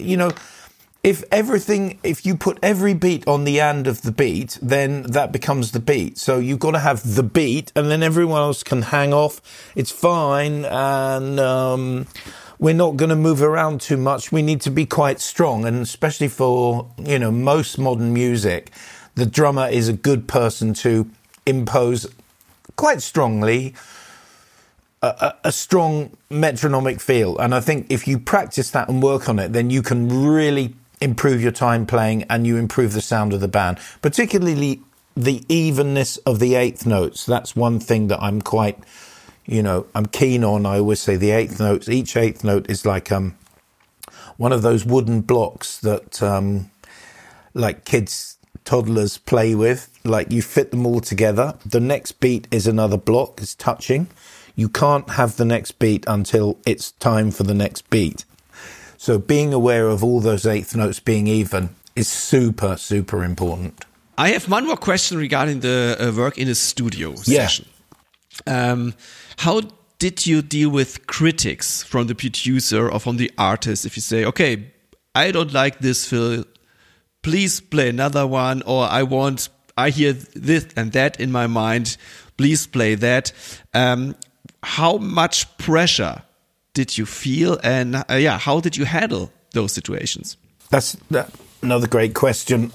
if you put every beat on the end of the beat, then that becomes the beat. So you've got to have the beat and then everyone else can hang off. It's fine. And we're not going to move around too much. We need to be quite strong. And especially for, most modern music, the drummer is a good person to impose quite strongly a strong metronomic feel. And I think if you practice that and work on it, then you can really improve your time playing and you improve the sound of the band, particularly the evenness of the eighth notes. That's one thing that I'm quite, I'm keen on. I always say the eighth notes, each eighth note is like one of those wooden blocks that like toddlers play with. Like you fit them all together. The next beat is another block, it's touching. You can't have the next beat until it's time for the next beat. So being aware of all those eighth notes being even is super, super important.
I have one more question regarding the work in a studio session. How did you deal with critics from the producer or from the artist? If you say, okay, I don't like this fill, please play another one, or I hear this and that in my mind, please play that. How much pressure did you feel, and how did you handle those situations?
That's another great question.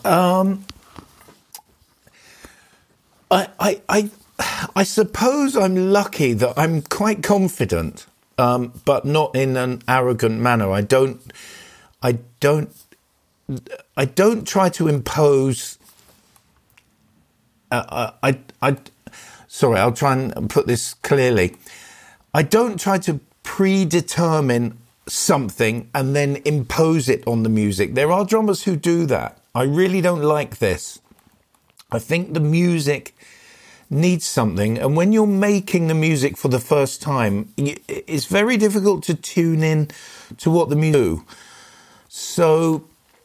I suppose I'm lucky that I'm quite confident, but not in an arrogant manner. I don't try to impose. Sorry, I'll try and put this clearly. I don't try to predetermine something and then impose it on the music. There are drummers who do that. I really don't like this. I think the music needs something, and when you're making the music for the first time, it's very difficult to tune in to what the music do. So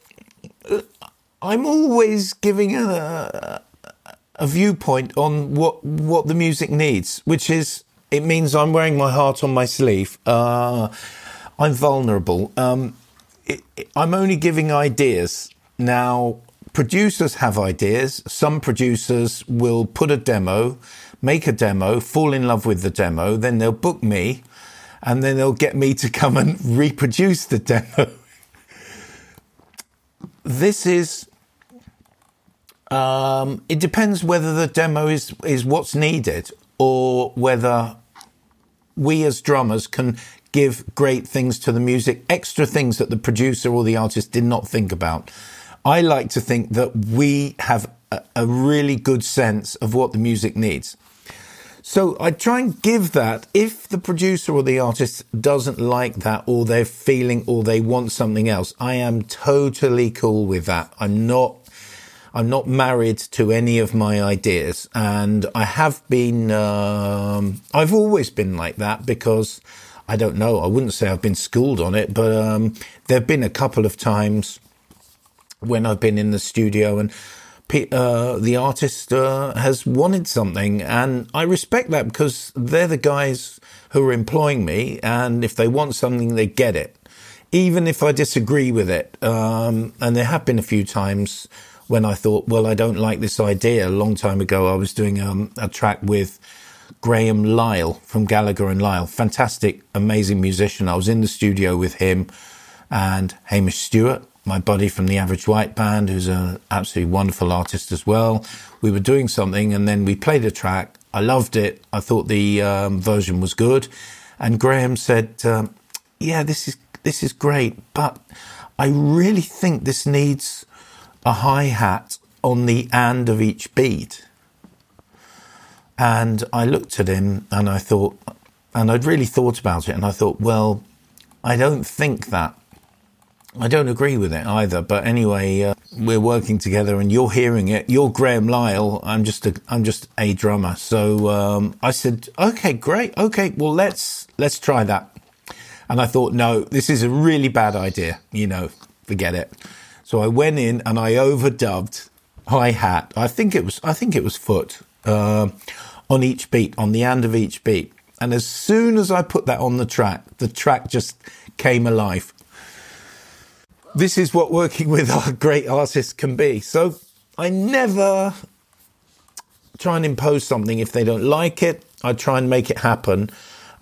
I'm always giving a viewpoint on what the music needs, which is, it means I'm wearing my heart on my sleeve. I'm vulnerable. I'm only giving ideas. Now, producers have ideas. Some producers will make a demo, fall in love with the demo, then they'll book me, and then they'll get me to come and reproduce the demo. This is, it depends whether the demo is what's needed or whether we as drummers can give great things to the music, extra things that the producer or the artist did not think about. I like to think that we have a really good sense of what the music needs. So I try and give that. If the producer or the artist doesn't like that, or they're feeling, or they want something else, I am totally cool with that. I'm not married to any of my ideas, and I have been, I've always been like that, because I don't know, I wouldn't say I've been schooled on it, but there've been a couple of times when I've been in the studio and the artist has wanted something, and I respect that, because they're the guys who are employing me, and if they want something, they get it, even if I disagree with it. And there have been a few times when I thought, well, I don't like this idea. A long time ago, I was doing a track with Graham Lyle from Gallagher and Lyle, fantastic, amazing musician. I was in the studio with him and Hamish Stewart, my buddy from the Average White Band, who's an absolutely wonderful artist as well. We were doing something, and then we played a track. I loved it. I thought the version was good. And Graham said, yeah, this is great, but I really think this needs a hi-hat on the and of each beat. And I looked at him and I thought, and I'd really thought about it, and I thought, well, I don't think that. I don't agree with it either. But anyway, we're working together and you're hearing it. You're Graham Lyle. I'm just a drummer. So I said, okay, great. Okay, well, let's try that. And I thought, no, this is a really bad idea. Forget it. So I went in and I overdubbed hi-hat. I think it was foot on each beat, on the end of each beat. And as soon as I put that on the track just came alive. This is what working with our great artists can be. So I never try and impose something. If they don't like it, I try and make it happen.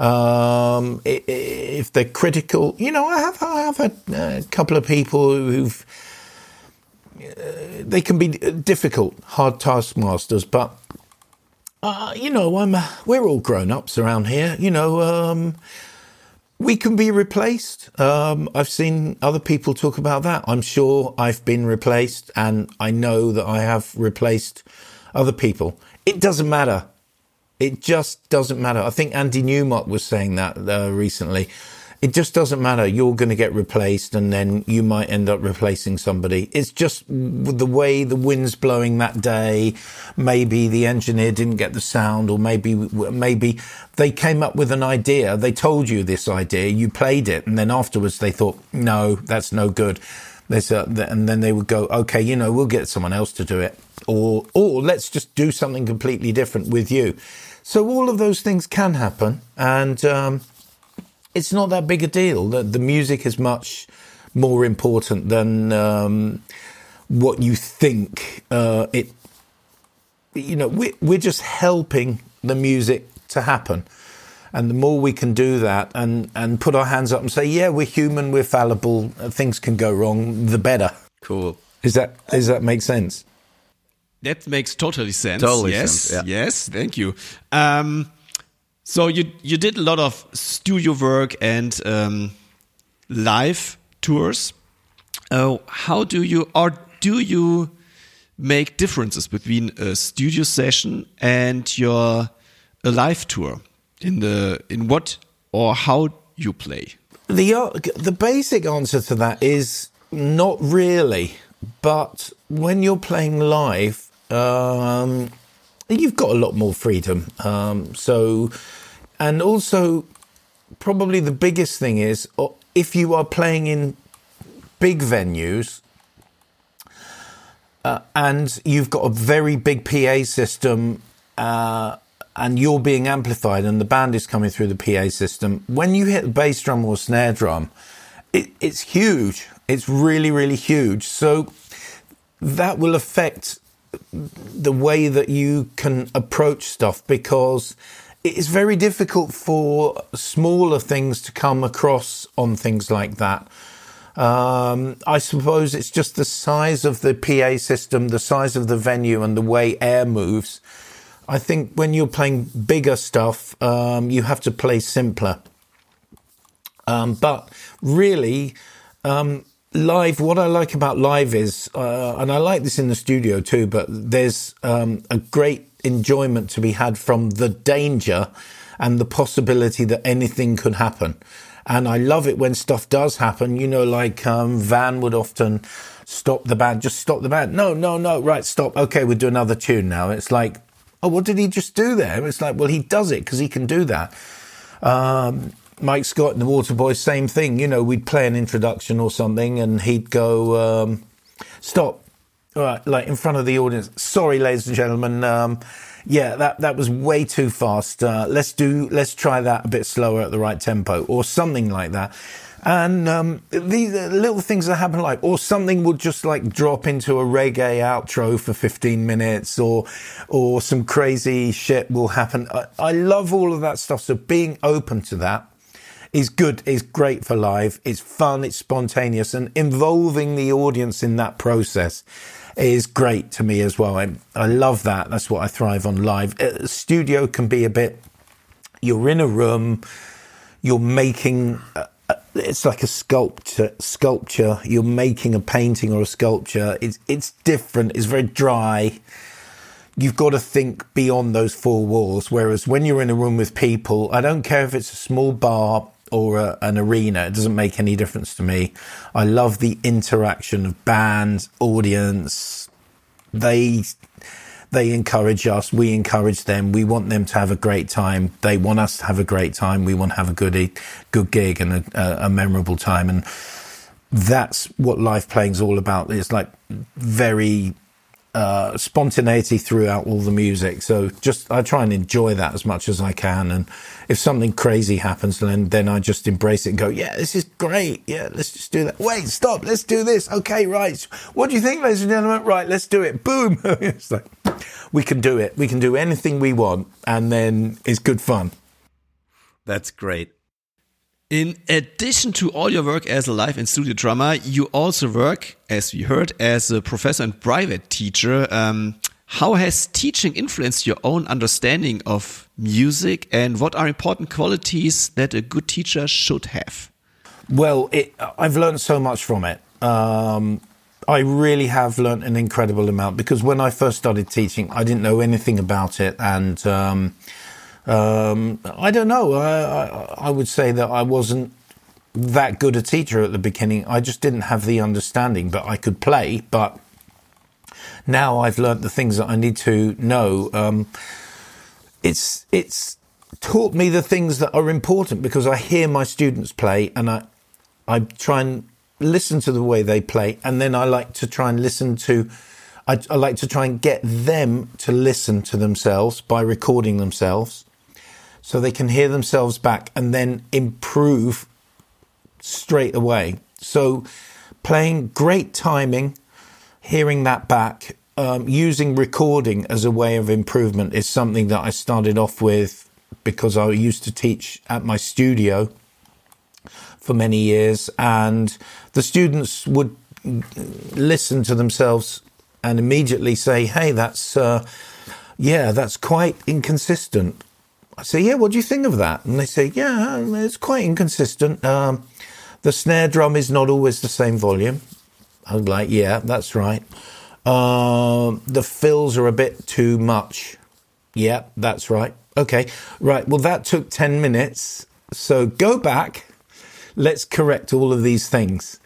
If they're critical, I have had a couple of people who've, they can be difficult, hard taskmasters, but, we're all grown-ups around here, we can be replaced. I've seen other people talk about that. I'm sure I've been replaced, and I know that I have replaced other people. It doesn't matter. It just doesn't matter. I think Andy Newmark was saying that recently. It just doesn't matter. You're going to get replaced, and then you might end up replacing somebody. It's just the way the wind's blowing that day. Maybe the engineer didn't get the sound, or maybe they came up with an idea. They told you this idea, you played it, and then afterwards they thought, no, that's no good. And then they would go, okay, we'll get someone else to do it, or let's just do something completely different with you. So all of those things can happen, and it's not that big a deal. The music is much more important than what you think. We're just helping the music to happen. And the more we can do that and put our hands up and say, yeah, we're human, we're fallible, things can go wrong, the better.
Cool.
Does that make sense?
That makes totally sense.
Totally
yes,
sense, yeah.
Yes, thank you. So you did a lot of studio work and live tours. How do you make differences between a studio session and a live tour in what or how you play?
The basic answer to that is not really. But when you're playing live, you've got a lot more freedom. And also, probably the biggest thing is, if you are playing in big venues and you've got a very big PA system and you're being amplified and the band is coming through the PA system, when you hit the bass drum or snare drum, it's huge. It's really, really huge. So that will affect the way that you can approach stuff, because it's very difficult for smaller things to come across on things like that. I suppose it's just the size of the PA system, the size of the venue, and the way air moves. I think when you're playing bigger stuff, you have to play simpler. But really, live, what I like about live is, and I like this in the studio too, but there's a great enjoyment to be had from the danger and the possibility that anything could happen. And I love it when stuff does happen, like Van would often stop the band, just stop the band. No, right, stop. Okay, we'll do another tune now. It's like, oh, what did he just do there? It's like, well, he does it because he can do that. Mike Scott and the Waterboys, same thing. We'd play an introduction or something and he'd go, stop. All right, like in front of the audience. Sorry, ladies and gentlemen. That was way too fast. Let's try that a bit slower at the right tempo or something like that. And these little things that happen, or something would just drop into a reggae outro for 15 minutes or some crazy shit will happen. I love all of that stuff. So being open to that is good, is great for live. It's fun, it's spontaneous, and involving the audience in that process is great to me as well. I love that. That's what I thrive on live. Studio can be a bit, you're in a room, you're making, it's like a sculpture. You're making a painting or a sculpture. It's different. It's very dry. You've got to think beyond those four walls. Whereas when you're in a room with people, I don't care if it's a small bar or an arena, it doesn't make any difference to me. I love the interaction of band, audience. They encourage us, we encourage them. We want them to have a great time. They want us to have a great time. We want to have a good gig and a memorable time. And that's what live playing is all about. It's very spontaneity throughout all the music. So I try and enjoy that as much as I can. And if something crazy happens, then I just embrace it and go, yeah, this is great. Yeah, let's just do that. Wait, stop. Let's do this. Okay, right. What do you think, ladies and gentlemen? Right, let's do it. Boom. It's like, we can do it. We can do anything we want. And then it's good fun.
That's great.
In addition to all your work as a live and studio drummer, you also work, as we heard, as a professor and private teacher. How has teaching influenced your own understanding of music, and what are important qualities that a good teacher should have?
Well, I've learned so much from it. I really have learned an incredible amount, because when I first started teaching, I didn't know anything about it. And I don't know. I would say that I wasn't that good a teacher at the beginning. I just didn't have the understanding, but I could play. But now I've learned the things that I need to know. It's taught me the things that are important, because I hear my students play and I try and listen to the way they play. And then I like to try and listen to, I like to try and get them to listen to themselves by recording themselves, so they can hear themselves back and then improve straight away. So playing, great timing, hearing that back, using recording as a way of improvement is something that I started off with because I used to teach at my studio for many years, and the students would listen to themselves and immediately say, hey, that's quite inconsistent. I say, yeah, what do you think of that? And they say, yeah, it's quite inconsistent. The snare drum is not always the same volume. I'm like, yeah, that's right. The fills are a bit too much. Yeah, that's right. Okay, right. Well, that took 10 minutes. So go back. Let's correct all of these things.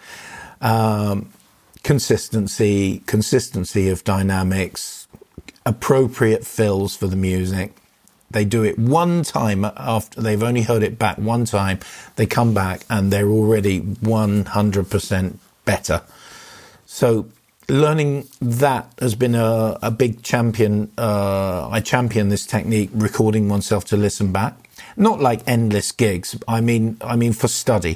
Consistency of dynamics, appropriate fills for the music. They do it one time after they've only heard it back one time. They come back and they're already 100% better. So learning that has been a big champion. I champion this technique, recording oneself to listen back. Not like endless gigs. I mean for study.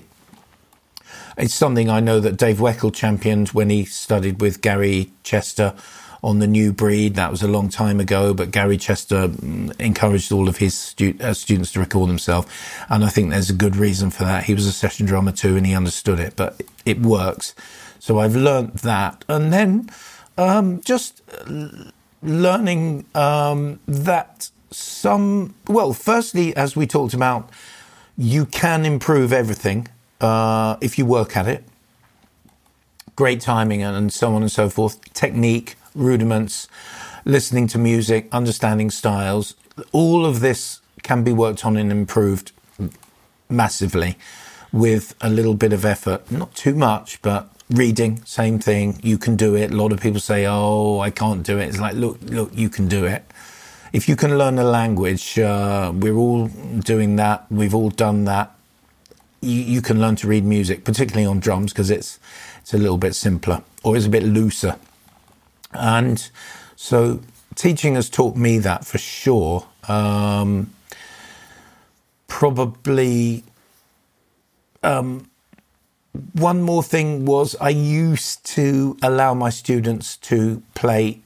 It's something I know that Dave Weckl championed when he studied with Gary Chester on the new breed. That was a long time ago, but Gary Chester encouraged all of his students to record themselves. And I think there's a good reason for that. He was a session drummer too, and he understood it, but it works. So I've learnt that. And then just learning that firstly, as we talked about, you can improve everything if you work at it. Great timing and so on and so forth. Technique, rudiments, listening to music, understanding styles. All of this can be worked on and improved massively with a little bit of effort. Not too much, but reading, same thing. You can do it. A lot of people say, oh, I can't do it. It's like, look, you can do it. If you can learn a language, we're all doing that. We've all done that. You can learn to read music, particularly on drums, because it's a little bit simpler or it's a bit looser. And so teaching has taught me that for sure. Probably one more thing was I used to allow my students to play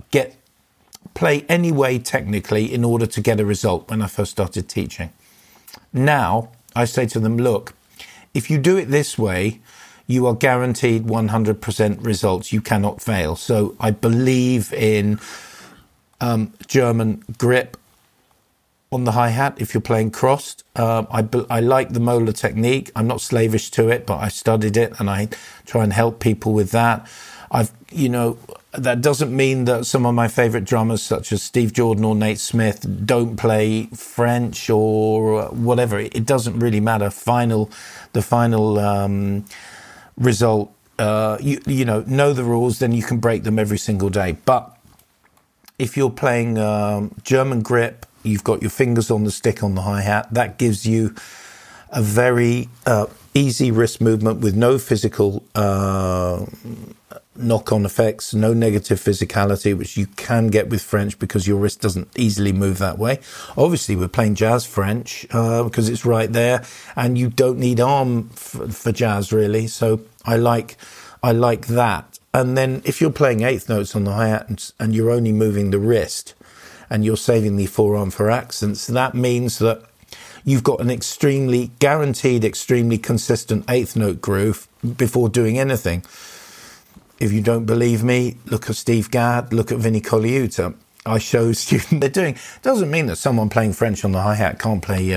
anyway technically in order to get a result when I first started teaching. Now I say to them, look, if you do it this way, you are guaranteed 100% results. You cannot fail. So I believe in German grip on the hi-hat if you're playing crossed. I like the molar technique. I'm not slavish to it, but I studied it and I try and help people with that. That doesn't mean that some of my favorite drummers, such as Steve Jordan or Nate Smith, don't play French or whatever. It doesn't really matter. The final result, know the rules, then you can break them every single day. But if you're playing German grip, you've got your fingers on the stick on the hi-hat. That gives you a very easy wrist movement with no physical knock-on effects, no negative physicality, which you can get with French because your wrist doesn't easily move that way. Obviously, we're playing jazz French because it's right there, and you don't need arm for jazz, really. So I like that. And then if you're playing eighth notes on the hi-hat and you're only moving the wrist and you're saving the forearm for accents, that means that you've got an extremely consistent eighth note groove before doing anything. If you don't believe me, look at Steve Gadd, look at Vinnie Colaiuta. I show students they're doing. Doesn't mean that someone playing French on the hi-hat can't play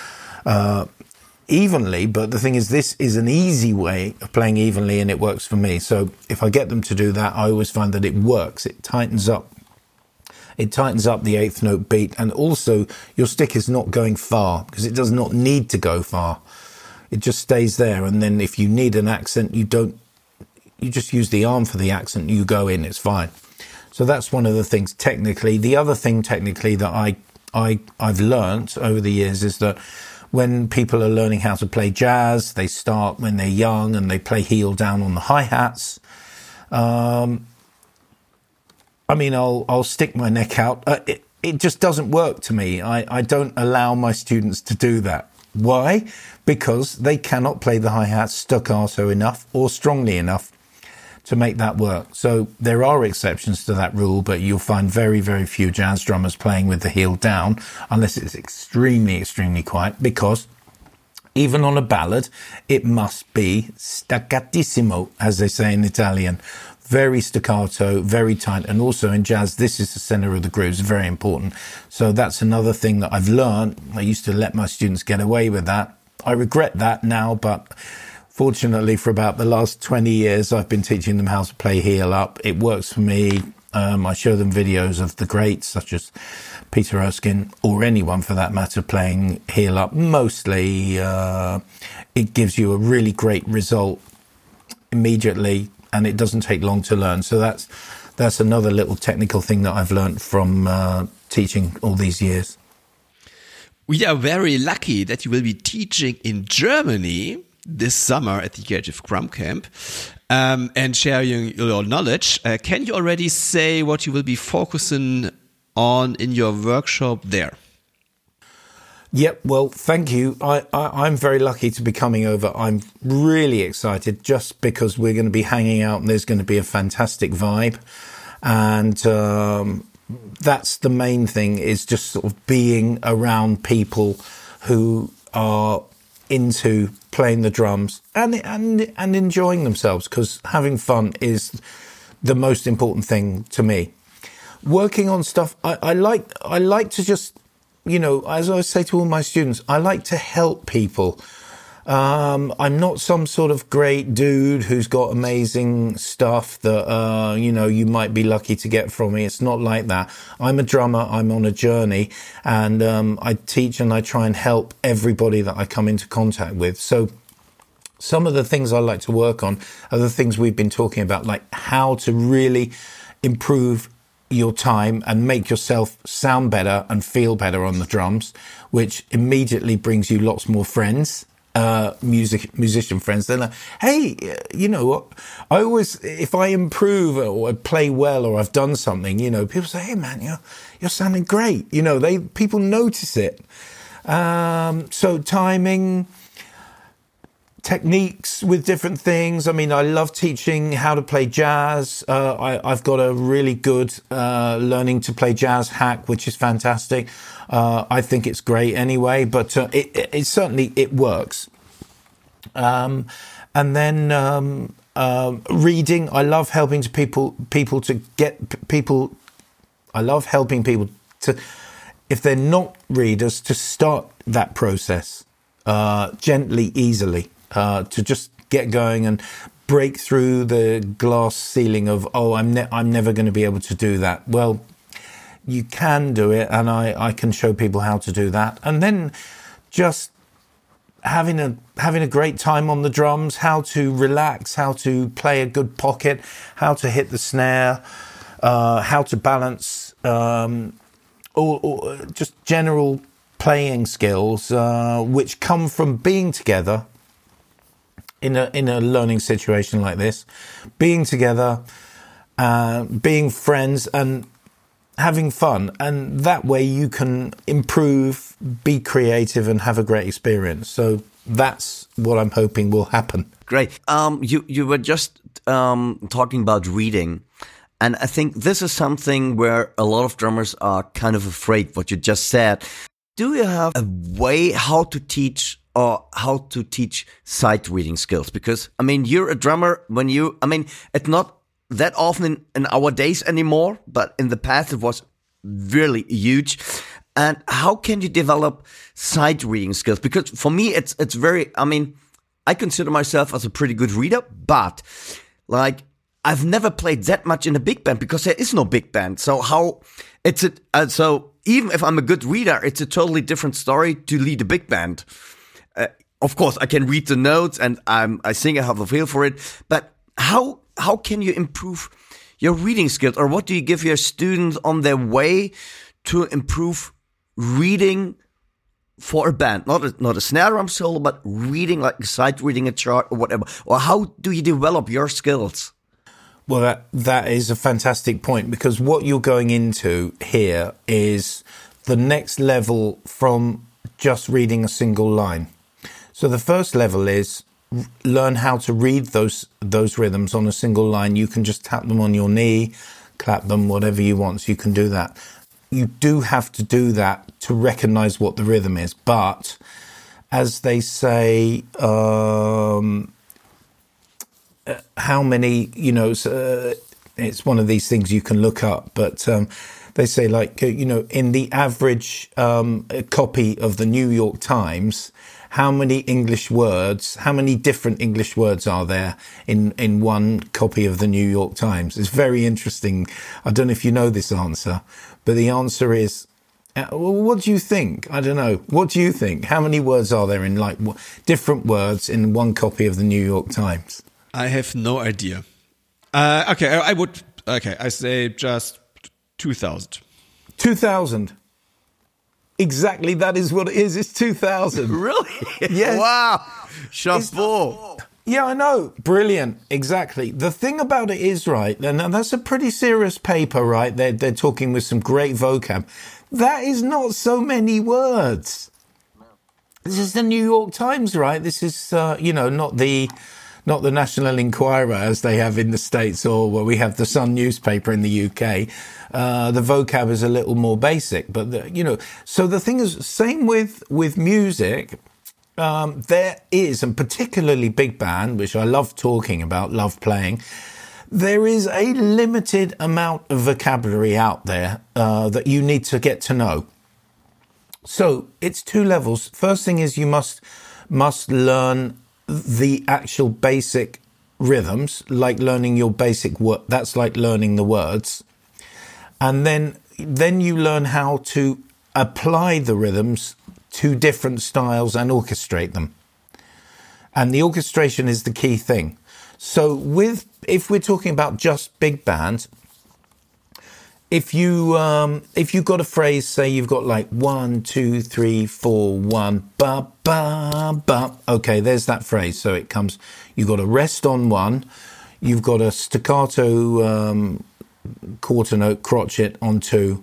evenly, but the thing is, this is an easy way of playing evenly, and it works for me. So if I get them to do that, I always find that it works. It tightens up the eighth note beat, and also your stick is not going far because it does not need to go far. It just stays there, and then if you need an accent, you just use the arm for the accent, you go in, it's fine. So that's one of the things technically. The other thing technically that I've learnt over the years is that when people are learning how to play jazz, they start when they're young and they play heel down on the hi-hats. I'll stick my neck out. It just doesn't work to me. I don't allow my students to do that. Why? Because they cannot play the hi-hat staccato enough or strongly enough to make that work. So there are exceptions to that rule, but you'll find very, very few jazz drummers playing with the heel down unless it's extremely, extremely quiet, because even on a ballad, it must be staccatissimo, as they say in Italian. Very staccato, very tight. And also in jazz, this is the center of the groove. It's very important. So that's another thing that I've learned. I used to let my students get away with that. I regret that now, but fortunately, for about the last 20 years, I've been teaching them how to play heel up. It works for me. I show them videos of the greats, such as Peter Erskine, or anyone for that matter, playing heel up. Mostly, it gives you a really great result immediately, and it doesn't take long to learn. So that's another little technical thing that I've learned from teaching all these years.
We are very lucky that you will be teaching in Germany this summer at the Creative Drum Camp and sharing your knowledge. Can you already say what you will be focusing on in your workshop there?
Yep, well, thank you. I'm very lucky to be coming over. I'm really excited just because we're going to be hanging out and there's going to be a fantastic vibe. And that's the main thing, is just sort of being around people who are into playing the drums and enjoying themselves, because having fun is the most important thing to me. Working on stuff, I like to just, as I say to all my students, I like to help people. I'm not some sort of great dude who's got amazing stuff that, you might be lucky to get from me. It's not like that. I'm a drummer. I'm on a journey, and I teach and I try and help everybody that I come into contact with. So some of the things I like to work on are the things we've been talking about, like how to really improve your time and make yourself sound better and feel better on the drums, which immediately brings you lots more friends. Musician friends. They're like, hey, you know what? I always, if I improve or I play well or I've done something, people say, hey man, you're sounding great. People notice it. So timing, techniques with different things. I mean, I love teaching how to play jazz. I've got a really good learning to play jazz hack, which is fantastic. I think it's great anyway, but it certainly works. And then reading. I love helping people to get people. I love helping people to, if they're not readers, to start that process gently, easily. To just get going and break through the glass ceiling of, I'm never going to be able to do that. Well, you can do it, and I can show people how to do that. And then just having a great time on the drums, how to relax, how to play a good pocket, how to hit the snare, how to balance, or just general playing skills, which come from being together. In a learning situation like this, being together, being friends and having fun. And that way you can improve, be creative and have a great experience. So that's what I'm hoping will happen.
Great. You were just talking about reading. And I think this is something where a lot of drummers are kind of afraid, what you just said. Do you have a way how to teach sight reading skills? Because, you're a drummer it's not that often in our days anymore, but in the past it was really huge. And how can you develop sight reading skills? Because for me, it's very, I consider myself as a pretty good reader, but I've never played that much in a big band because there is no big band. So so even if I'm a good reader, it's a totally different story to lead a big band. Of course, I can read the notes and I think I have a feel for it. But how can you improve your reading skills, or what do you give your students on their way to improve reading for a band? Not a snare drum solo, but reading, like sight reading a chart or whatever. Or how do you develop your skills?
Well, that is a fantastic point, because what you're going into here is the next level from just reading a single line. So the first level is learn how to read those rhythms on a single line. You can just tap them on your knee, clap them, whatever you want. So you can do that. You do have to do that to recognize what the rhythm is. But as they say, how many, it's one of these things you can look up, but they say in the average copy of the New York Times, how many different English words are there in one copy of the New York Times? It's very interesting. I don't know if you know this answer, but the answer is, what do you think? I don't know. What do you think? How many words are there in different words in one copy of the New York Times?
I have no idea. I say just 2,000.
2,000. Exactly, that is what it is. It's 2,000.
Really?
Yes.
Wow. Chapeau.
Yeah, I know. Brilliant. Exactly. The thing about it is, right, and that's a pretty serious paper, right? They're talking with some great vocab. That is not so many words. This is the New York Times, right? This is, not not the National Enquirer as they have in the States, or where we have the Sun newspaper in the UK. The vocab is a little more basic, but so the thing is, same with music. There is, and particularly big band, which I love talking about, love playing, there is a limited amount of vocabulary out there that you need to get to know. So it's two levels. First thing is you must learn the actual basic rhythms, like learning your basic word. That's like learning the words. And then you learn how to apply the rhythms to different styles and orchestrate them. And the orchestration is the key thing. So if we're talking about just big band, if you've got a phrase, say you've got like 1, 2, 3, 4, 1, ba, ba, ba. Okay, there's that phrase. So it comes, you've got a rest on 1, you've got a staccato quarter note crotchet on 2,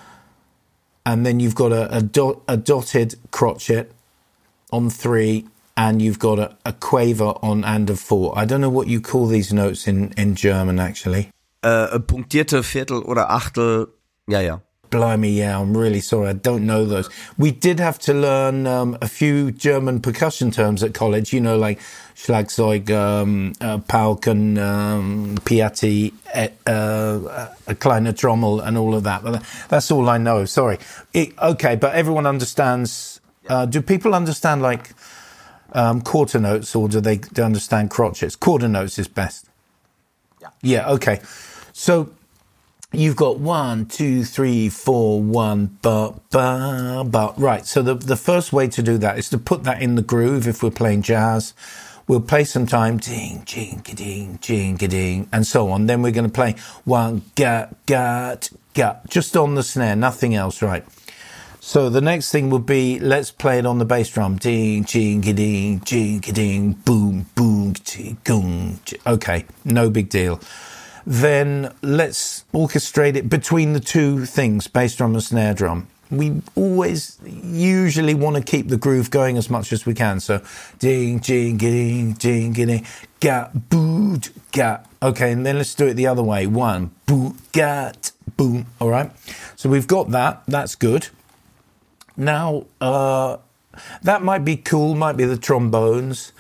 and then you've got a dotted crotchet on 3, and you've got a quaver on and of 4. I don't know what you call these notes in German, actually.
Punktierte Viertel oder Achtel, ja.
Blimey, yeah, I'm really sorry, I don't know those. We did have to learn a few German percussion terms at college, like Schlagzeug, Pauken, Piatti, a kleine Trommel and all of that. But that's all I know, sorry. Okay, but everyone understands. Do people understand like quarter notes, or do they understand crotchets? Quarter notes is best. Yeah, okay. So you've got 1, 2, 3, 4, 1, ba, ba, ba. Right, so the first way to do that is to put that in the groove. If we're playing jazz, we'll play some time, ding, jing, ding, jing, ding, and so on. Then we're going to play 1, gat, just on the snare, nothing else, right? So the next thing would be, let's play it on the bass drum. Ding, jing, ding, boom, boom, gung. Okay, no big deal. Then let's orchestrate it between the two things, bass drum and snare drum. We always usually want to keep the groove going as much as we can. So ding, jing, gat, boot, gat. Okay, and then let's do it the other way. 1, boot, gat, boom. All right. So we've got that. That's good. Now, that might be cool, might be the trombones,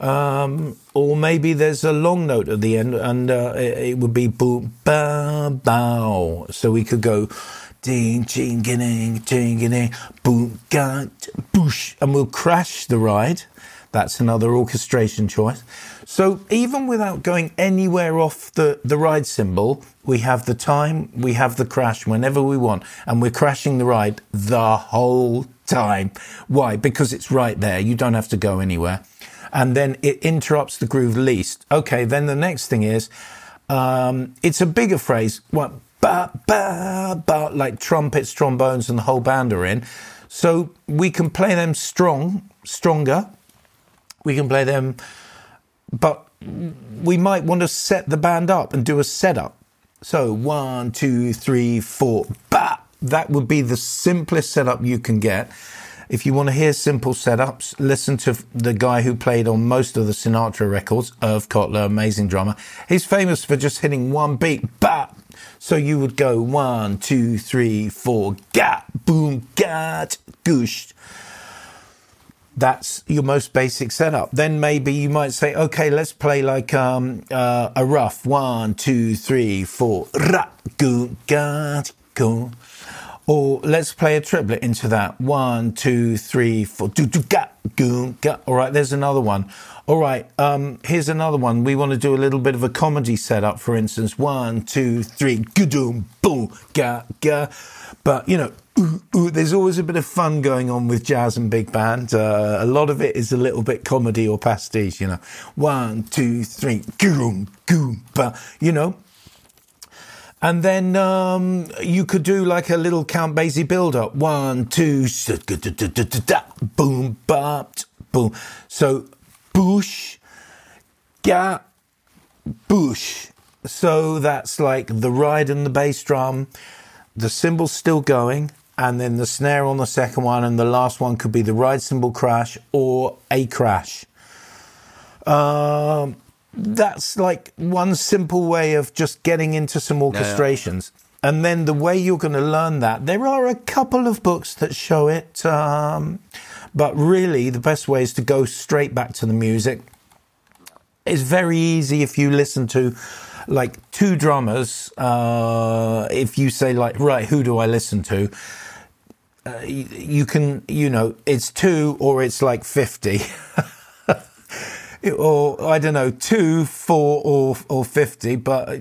or maybe there's a long note at the end, and it would be boom, bow, bow. So we could go ding, ching, ding, boom, gat, boosh, and we'll crash the ride. That's another orchestration choice. So even without going anywhere off the ride symbol, we have the time, we have the crash whenever we want, and we're crashing the ride the whole time. Why? Because it's right there. You don't have to go anywhere. And then it interrupts the groove least. Okay, then the next thing is, it's a bigger phrase. What? Ba, ba, ba, like trumpets, trombones, and the whole band are in. So we can play them stronger. We can play them, but we might want to set the band up and do a setup. So 1, 2, 3, 4, ba! That would be the simplest setup you can get. If you want to hear simple setups, listen to the guy who played on most of the Sinatra records, Irv Kotler, amazing drummer. He's famous for just hitting one beat, ba! So you would go 1, 2, 3, 4, gat, boom, gat, goosh. That's your most basic setup. Then maybe you might say, okay, let's play like a rough 1, 2, 3, 4, ra, go, ga, go. Or let's play a triplet into that. 1, 2, 3, 4, do, ga, go, ga. All right, there's another one. All right, here's another one. We want to do a little bit of a comedy setup, for instance. 1, 2, 3, ga-doom, boom, ga, ga. But, there's always a bit of fun going on with jazz and big band. A lot of it is a little bit comedy or pastiche, 1, 2, 3, goom, goom, ba, And then you could do like a little Count Basie build-up. 1, 2, boom, bop, boom. So, boosh, ga, boosh. So that's like the ride and the bass drum, the cymbal's still going, and then the snare on the second one, and the last one could be the ride cymbal crash or a crash. that's like one simple way of just getting into some orchestrations. Yeah. And then the way you're going to learn that, there are a couple of books that show it, but really the best way is to go straight back to the music. It's very easy if you listen to like two drummers. If you say like, right, who do I listen to? You can, it's two or it's like 50. Or, I don't know, 2, 4 or 50. But,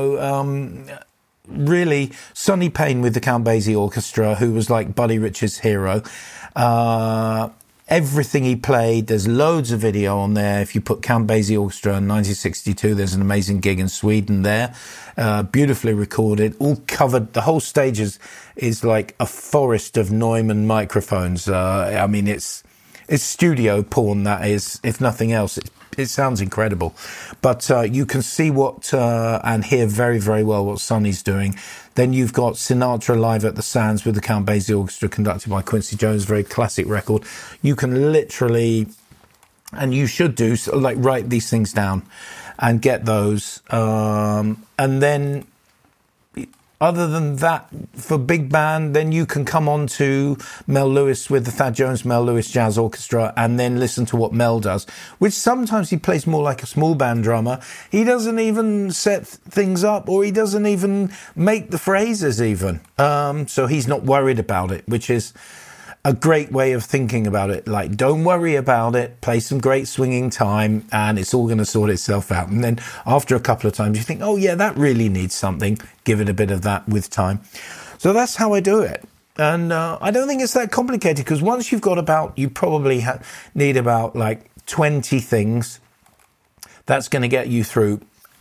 really, Sonny Payne with the Count Basie Orchestra, who was like Buddy Rich's hero. Everything he played, there's loads of video on there. If you put Count Basie Orchestra in 1962, there's an amazing gig in Sweden there. Beautifully recorded, all covered. The whole stage is like a forest of Neumann microphones. I mean, it's studio porn, that is, if nothing else. It sounds incredible. But you can see and hear very, very well what Sonny's doing. Then you've got Sinatra live at the Sands with the Count Basie Orchestra, conducted by Quincy Jones, very classic record. You can literally, and you should do, like write these things down and get those. And then, other than that, for big band, then you can come on to Mel Lewis with the Thad Jones Mel Lewis Jazz Orchestra and then listen to what Mel does, which sometimes he plays more like a small band drummer. He doesn't even set things up, or he doesn't even make the phrases even. So he's not worried about it, which is a great way of thinking about it. Like, don't worry about it, play some great swinging time, and it's all going to sort itself out. And then after a couple of times, you think, oh yeah, that really needs something. Give it a bit of that with time. So that's how I do it. And I don't think it's that complicated, because once you've got you probably need about like 20 things. That's going to get you through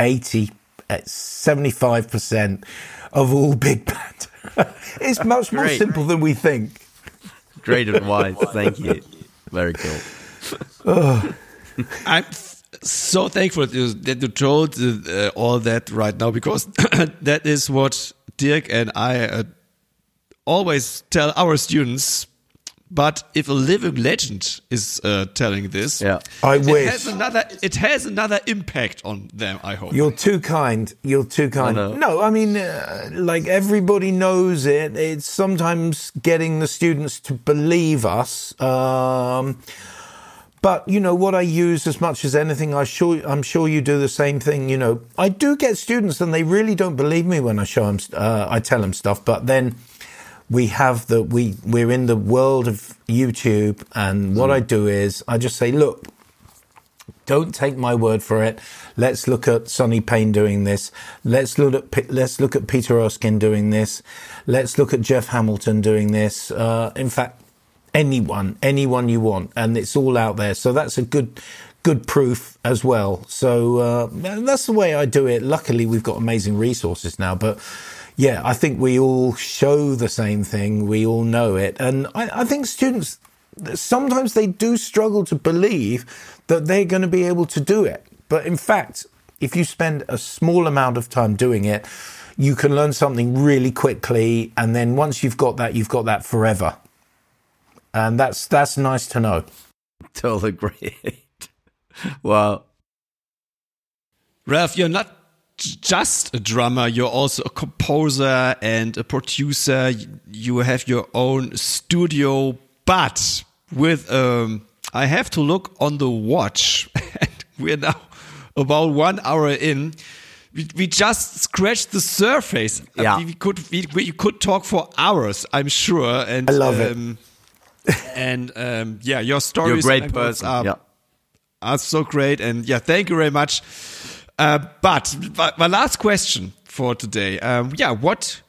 75% of all big band. It's much more simple than we think.
Great advice. Thank you. Very cool.
I'm so thankful that you told all that right now, because that is what Dirk and I always tell our students. But if a living legend is telling this,
I wish
it has another impact on them. I hope.
You're too kind. No, I mean, like everybody knows it. It's sometimes getting the students to believe us. But what I use as much as anything, I'm sure you do the same thing. I do get students, and they really don't believe me when I show them. I tell them stuff, but then. We're in the world of YouTube, and what I do is I just say, look, don't take my word for it. Let's look at Sonny Payne doing this. Let's look at Peter Erskine doing this. Let's look at Jeff Hamilton doing this. In fact, anyone you want, and it's all out there. So that's a good proof as well. So that's the way I do it. Luckily, we've got amazing resources now, but. Yeah, I think we all show the same thing. We all know it. And I think students, sometimes they do struggle to believe that they're going to be able to do it. But in fact, if you spend a small amount of time doing it, you can learn something really quickly. And then once you've got that forever. And that's nice to know.
Totally great. Wow.
Ralph, you're not just a drummer, you're also a composer and a producer. You have your own studio, but with I have to look on the watch, and we're now about 1 hour in. We just scratched the surface.
Yeah.
We could talk for hours, I'm sure. And
I love it.
And your stories
You're a great person.
Are so great. And thank you very much. But my last question for today, what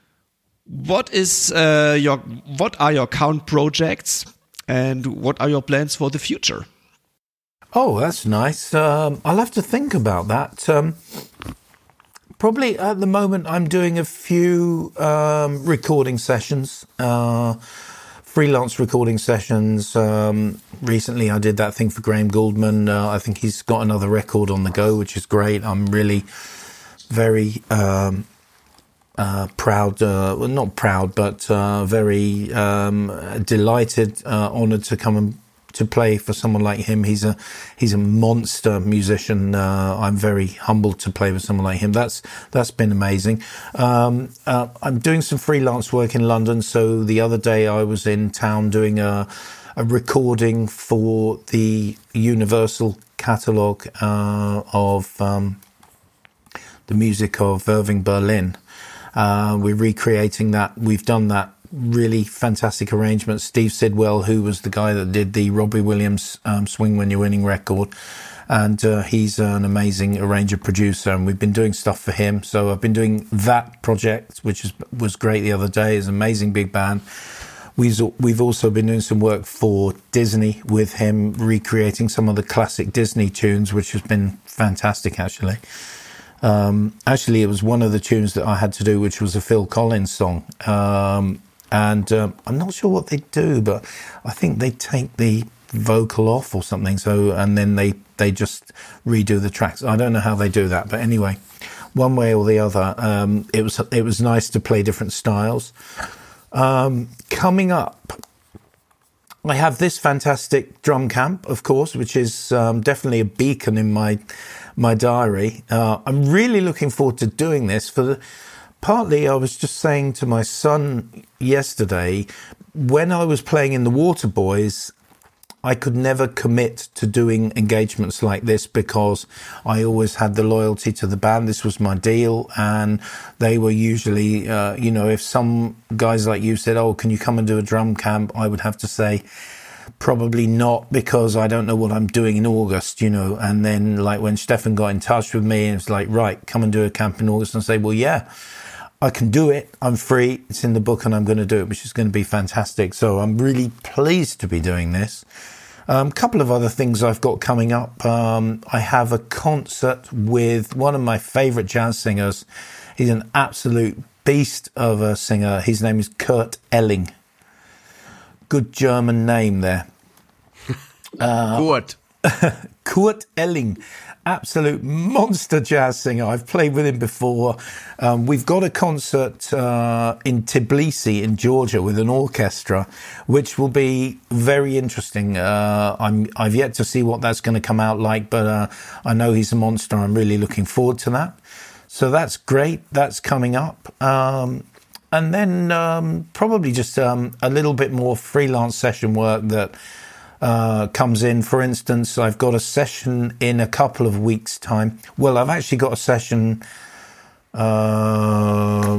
are your current projects, and what are your plans for the future?
Oh, that's nice. I'll have to think about that. Probably at the moment I'm doing a few recording sessions, freelance recording sessions. Recently I did that thing for Graham Gouldman. I think he's got another record on the go, which is great. I'm really very proud, well, not proud, but very delighted, honoured to come and to play for someone like him. He's a monster musician. I'm very humbled to play with someone like him. That's been amazing. I'm doing some freelance work in London. So the other day I was in town doing a recording for the Universal catalogue of the music of Irving Berlin. We're recreating that. We've done that really fantastic arrangement. Steve Sidwell, who was the guy that did the Robbie Williams Swing When You're Winning record, and he's an amazing arranger producer, and we've been doing stuff for him. So I've been doing that project, which was great the other day. It's an amazing big band. We've also been doing some work for Disney with him, recreating some of the classic Disney tunes, which has been fantastic, actually. Actually, it was one of the tunes that I had to do, which was a Phil Collins song. And I'm not sure what they do, but I think they take the vocal off or something. So, and then they just redo the tracks. I don't know how they do that, but anyway, one way or the other, it was nice to play different styles. Coming up, I have this fantastic drum camp, of course, which is definitely a beacon in my diary. I'm really looking forward to doing this. Partly, I was just saying to my son yesterday, when I was playing in the Waterboys, I could never commit to doing engagements like this because I always had the loyalty to the band. This was my deal. And they were usually, if some guys like you said, oh, can you come and do a drum camp? I would have to say, probably not, because I don't know what I'm doing in August, And then like when Stefan got in touch with me, it's like, right, come and do a camp in August, and say, well, yeah, I can do it. I'm free. It's in the book and I'm going to do it, which is going to be fantastic. So I'm really pleased to be doing this. A couple of other things I've got coming up. I have a concert with one of my favorite jazz singers. He's an absolute beast of a singer. His name is Kurt Elling. Good German name there.
Kurt.
Kurt Elling. Absolute monster jazz singer. I've played with him before. We've got a concert in Tbilisi in Georgia with an orchestra, which will be very interesting. I've yet to see what that's going to come out like, but I know he's a monster. I'm really looking forward to that. So that's great. That's coming up. And then probably just a little bit more freelance session work that comes in. For instance, I've got a session in a couple of weeks' time. Well, I've actually got a session I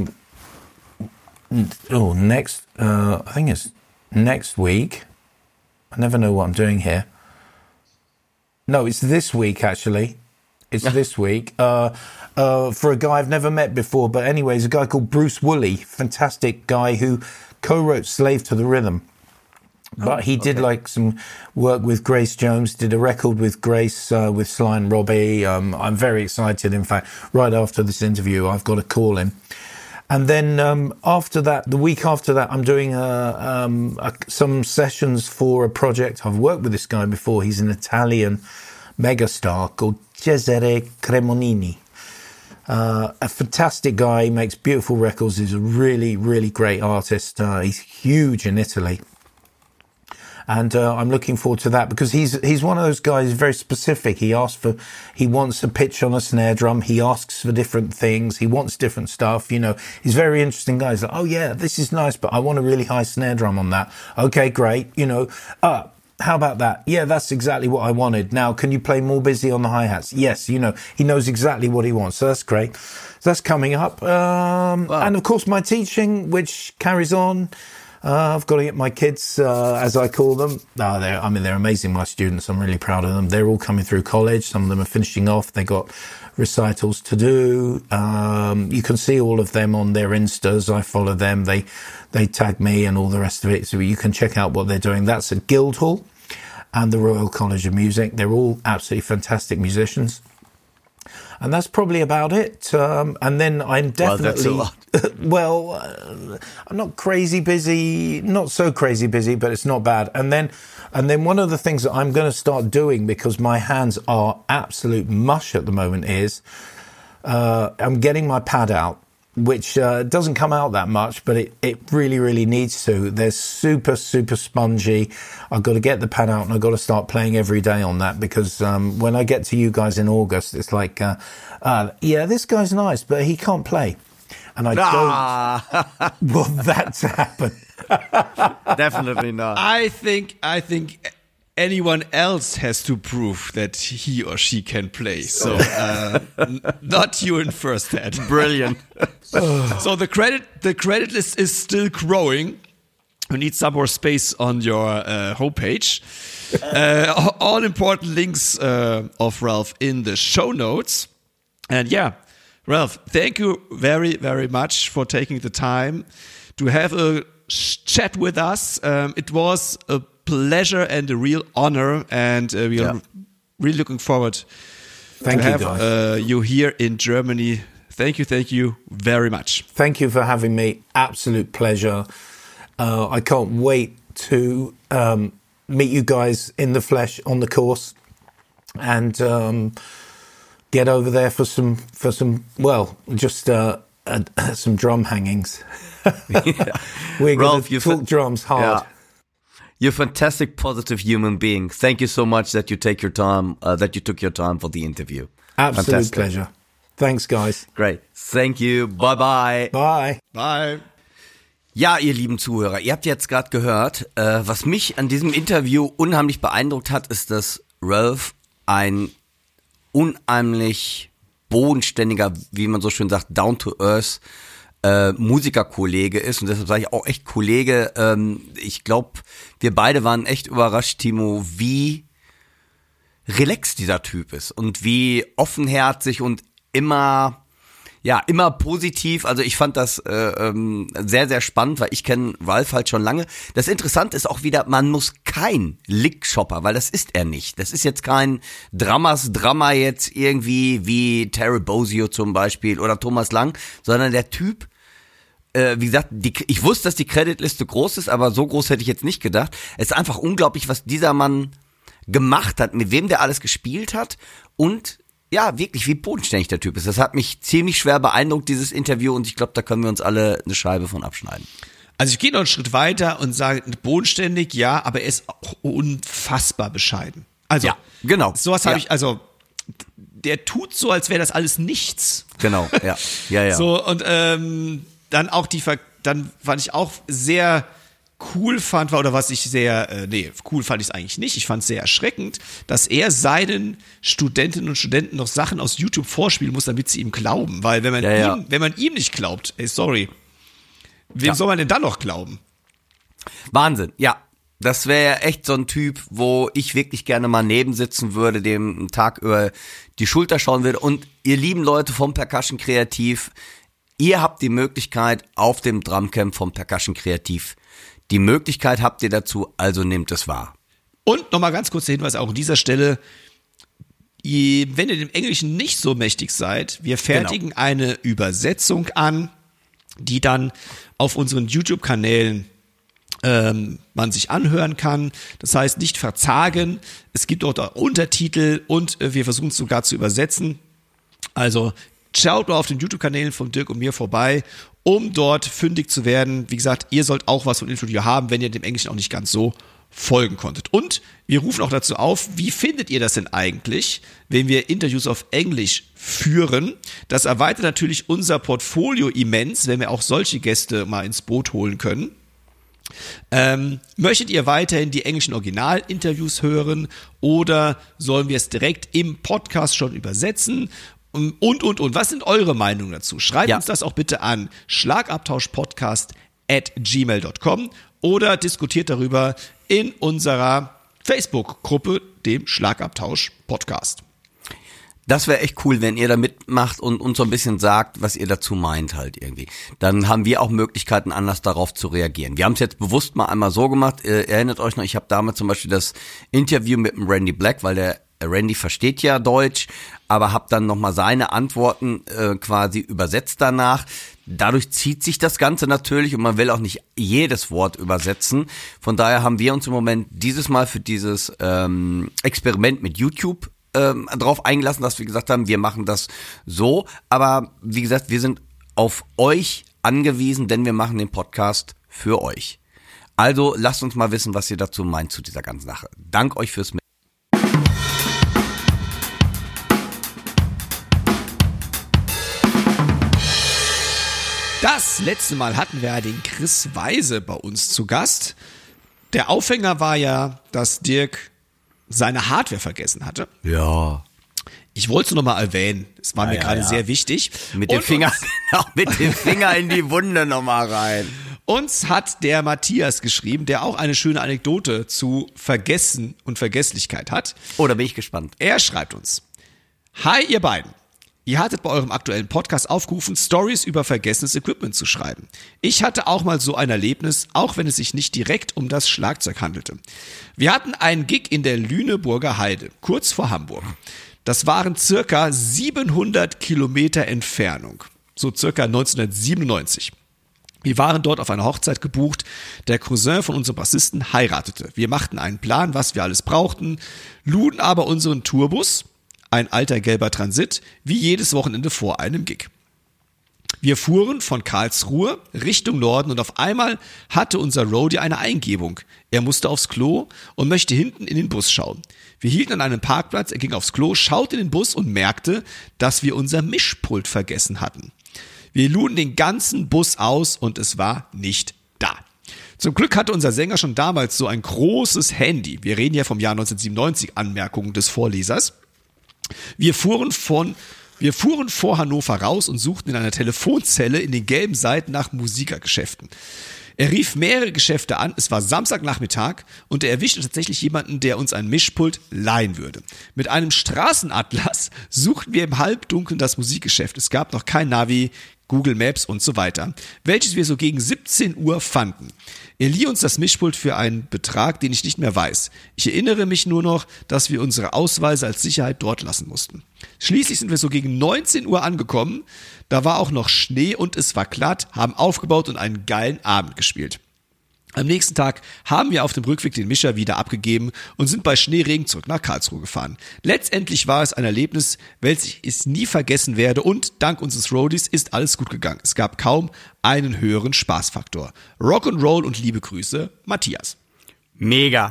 think it's next week. I never know what I'm doing here. No, it's this week, actually. It's this week. For a guy I've never met before. But anyways, a guy called Bruce Woolley. Fantastic guy who co-wrote Slave to the Rhythm. But he did like some work with Grace Jones, did a record with Grace, with Sly and Robbie. I'm very excited. In fact, right after this interview, I've got to call him. And then after that, the week after that, I'm doing some sessions for a project. I've worked with this guy before. He's an Italian megastar called Cesare Cremonini. A fantastic guy. He makes beautiful records. He's a really, really great artist. He's huge in Italy. And I'm looking forward to that because he's one of those guys very specific. He wants a pitch on a snare drum. He asks for different things. He wants different stuff. He's a very interesting guy. He's like, oh yeah, this is nice, but I want a really high snare drum on that. Okay, great. How about that? Yeah, that's exactly what I wanted. Now, can you play more busy on the hi-hats? Yes, he knows exactly what he wants. So that's great. So that's coming up. Wow. And of course, my teaching, which carries on. I've got to get my kids, as I call them. They're amazing, my students. I'm really proud of them. They're all coming through college. Some of them are finishing off. They got recitals to do. You can see all of them on their Instas. I follow them. They tag me and all the rest of it. So you can check out what they're doing. That's at Guildhall and the Royal College of Music. They're all absolutely fantastic musicians. And that's probably about it. And then I'm definitely...
Well, that's a
lot. I'm not crazy busy, not so crazy busy, but it's not bad. And then one of the things that I'm going to start doing, because my hands are absolute mush at the moment, is I'm getting my pad out. which doesn't come out that much, but it really, really needs to. They're super, super spongy. I've got to get the pad out and I've got to start playing every day on that because when I get to you guys in August, it's like, yeah, this guy's nice, but he can't play. And I don't want that to happen.
Definitely not.
I think anyone else has to prove that he or she can play. So not you in first head.
Brilliant.
So the credit list is still growing. You need some more space on your homepage. All important links of Ralph in the show notes. And yeah, Ralph, thank you very, very much for taking the time to have a chat with us. It was a pleasure and a real honor, and we are really looking forward to have you here in Germany. Thank you very much.
Thank you for having me. Absolute pleasure. I can't wait to meet you guys in the flesh on the course and get over there for some some drum hangings. We're going to talk drums hard.
Yeah. You're a fantastic, positive human being. Thank you so much that you took your time for the interview.
Absolute
Fantastic.
pleasure. Thanks, guys.
Great. Thank you. Bye-bye.
Bye.
Bye.
Ja, ihr lieben Zuhörer, ihr habt jetzt gerade gehört, was mich an diesem Interview unheimlich beeindruckt hat, ist, dass Ralph ein unheimlich bodenständiger, wie man so schön sagt, down-to-earth Musikerkollege ist, und deshalb sage ich auch echt Kollege. Ich glaube, wir beide waren echt überrascht, Timo, wie relaxed dieser Typ ist und wie offenherzig und immer positiv. Also ich fand das sehr, sehr spannend, weil ich kenne Ralph halt schon lange. Das Interessante ist auch wieder, man muss kein Lick-Shopper, weil das ist er nicht. Das ist jetzt kein Drama jetzt irgendwie wie Terry Bozzio zum Beispiel oder Thomas Lang, sondern der Typ, wie gesagt, ich wusste, dass die Creditliste groß ist, aber so groß hätte ich jetzt nicht gedacht. Es ist einfach unglaublich, was dieser Mann gemacht hat, mit wem der alles gespielt hat und ja, wirklich, wie bodenständig der Typ ist. Das hat mich ziemlich schwer beeindruckt, dieses Interview, und ich glaube, da können wir uns alle eine Scheibe von abschneiden.
Also ich gehe noch einen Schritt weiter und sage, bodenständig, ja, aber er ist auch unfassbar bescheiden. Also,
ja, genau.
Sowas habe ich, also, der tut so, als wäre das alles nichts.
Genau, ja.
So, und dann auch dann fand ich auch sehr cool fand, oder was ich sehr, cool fand ich es eigentlich nicht. Ich fand es sehr erschreckend, dass er seinen Studentinnen und Studenten noch Sachen aus YouTube vorspielen muss, damit sie ihm glauben. Weil wenn man ihm nicht glaubt, sorry, wem soll man denn dann noch glauben?
Wahnsinn, ja. Das wäre echt so ein Typ, wo ich wirklich gerne mal nebensitzen würde, dem einen Tag über die Schulter schauen würde. Und ihr lieben Leute vom Percussion Kreativ, ihr habt die Möglichkeit auf dem Drumcamp vom Percussion Kreativ. Die Möglichkeit habt ihr dazu, also nehmt es wahr.
Und nochmal ganz kurz der Hinweis auch an dieser Stelle, wenn ihr dem Englischen nicht so mächtig seid, wir fertigen eine Übersetzung an, die dann auf unseren YouTube-Kanälen man sich anhören kann. Das heißt, nicht verzagen, es gibt dort auch Untertitel und wir versuchen es sogar zu übersetzen. Also schaut mal auf den YouTube-Kanälen von Dirk und mir vorbei, um dort fündig zu werden. Wie gesagt, ihr sollt auch was von Infodio haben, wenn ihr dem Englischen auch nicht ganz so folgen konntet. Und wir rufen auch dazu auf, wie findet ihr das denn eigentlich, wenn wir Interviews auf Englisch führen? Das erweitert natürlich unser Portfolio immens, wenn wir auch solche Gäste mal ins Boot holen können. Möchtet ihr weiterhin die englischen Originalinterviews hören oder sollen wir es direkt im Podcast schon übersetzen? Und. Was sind eure Meinungen dazu? Schreibt uns das auch bitte an schlagabtauschpodcast@gmail.com oder diskutiert darüber in unserer Facebook-Gruppe, dem Schlagabtausch-Podcast.
Das wäre echt cool, wenn ihr da mitmacht und uns so ein bisschen sagt, was ihr dazu meint halt irgendwie. Dann haben wir auch Möglichkeiten, anders darauf zu reagieren. Wir haben es jetzt bewusst mal einmal so gemacht. Erinnert euch noch, ich habe damals zum Beispiel das Interview mit dem Randy Black, weil der Randy versteht ja Deutsch, aber habe dann nochmal seine Antworten quasi übersetzt danach. Dadurch zieht sich das Ganze natürlich und man will auch nicht jedes Wort übersetzen. Von daher haben wir uns im Moment dieses Mal für dieses Experiment mit YouTube drauf eingelassen, dass wir gesagt haben, wir machen das so. Aber wie gesagt, wir sind auf euch angewiesen, denn wir machen den Podcast für euch. Also lasst uns mal wissen, was ihr dazu meint zu dieser ganzen Sache. Dank euch fürs
Das letzte Mal hatten wir ja den Chris Weise bei uns zu Gast. Der Aufhänger war ja, dass Dirk seine Hardware vergessen hatte.
Ja.
Ich wollte es noch mal erwähnen. Es war mir gerade sehr wichtig.
Mit dem Finger in die Wunde nochmal rein.
Uns hat der Matthias geschrieben, der auch eine schöne Anekdote zu Vergessen und Vergesslichkeit hat.
Oh, da bin ich gespannt.
Er schreibt uns: Hi ihr beiden. Ihr hattet bei eurem aktuellen Podcast aufgerufen, Stories über vergessenes Equipment zu schreiben. Ich hatte auch mal so ein Erlebnis, auch wenn es sich nicht direkt um das Schlagzeug handelte. Wir hatten einen Gig in der Lüneburger Heide, kurz vor Hamburg. Das waren circa 700 Kilometer Entfernung, so circa 1997. Wir waren dort auf eine Hochzeit gebucht. Der Cousin von unserem Bassisten heiratete. Wir machten einen Plan, was wir alles brauchten, luden aber unseren Tourbus, ein alter gelber Transit, wie jedes Wochenende vor einem Gig. Wir fuhren von Karlsruhe Richtung Norden und auf einmal hatte unser Roadie eine Eingebung. Er musste aufs Klo und möchte hinten in den Bus schauen. Wir hielten an einem Parkplatz, er ging aufs Klo, schaute in den Bus und merkte, dass wir unser Mischpult vergessen hatten. Wir luden den ganzen Bus aus und es war nicht da. Zum Glück hatte unser Sänger schon damals so ein großes Handy. Wir reden ja vom Jahr 1997, Anmerkungen des Vorlesers. Wir fuhren vor Hannover raus und suchten in einer Telefonzelle in den gelben Seiten nach Musikergeschäften. Er rief mehrere Geschäfte an, es war Samstagnachmittag und er erwischte tatsächlich jemanden, der uns ein Mischpult leihen würde. Mit einem Straßenatlas suchten wir im Halbdunkeln das Musikgeschäft. Es gab noch kein Navi, Google Maps und so weiter, welches wir so gegen 17 Uhr fanden. Er lieh uns das Mischpult für einen Betrag, den ich nicht mehr weiß. Ich erinnere mich nur noch, dass wir unsere Ausweise als Sicherheit dort lassen mussten. Schließlich sind wir so gegen 19 Uhr angekommen. Da war auch noch Schnee und es war glatt, haben aufgebaut und einen geilen Abend gespielt. Am nächsten Tag haben wir auf dem Rückweg den Mischer wieder abgegeben und sind bei Schneeregen zurück nach Karlsruhe gefahren. Letztendlich war es ein Erlebnis, welches ich nie vergessen werde und dank unseres Roadies ist alles gut gegangen. Es gab kaum einen höheren Spaßfaktor. Rock'n'Roll und liebe Grüße, Matthias.
Mega.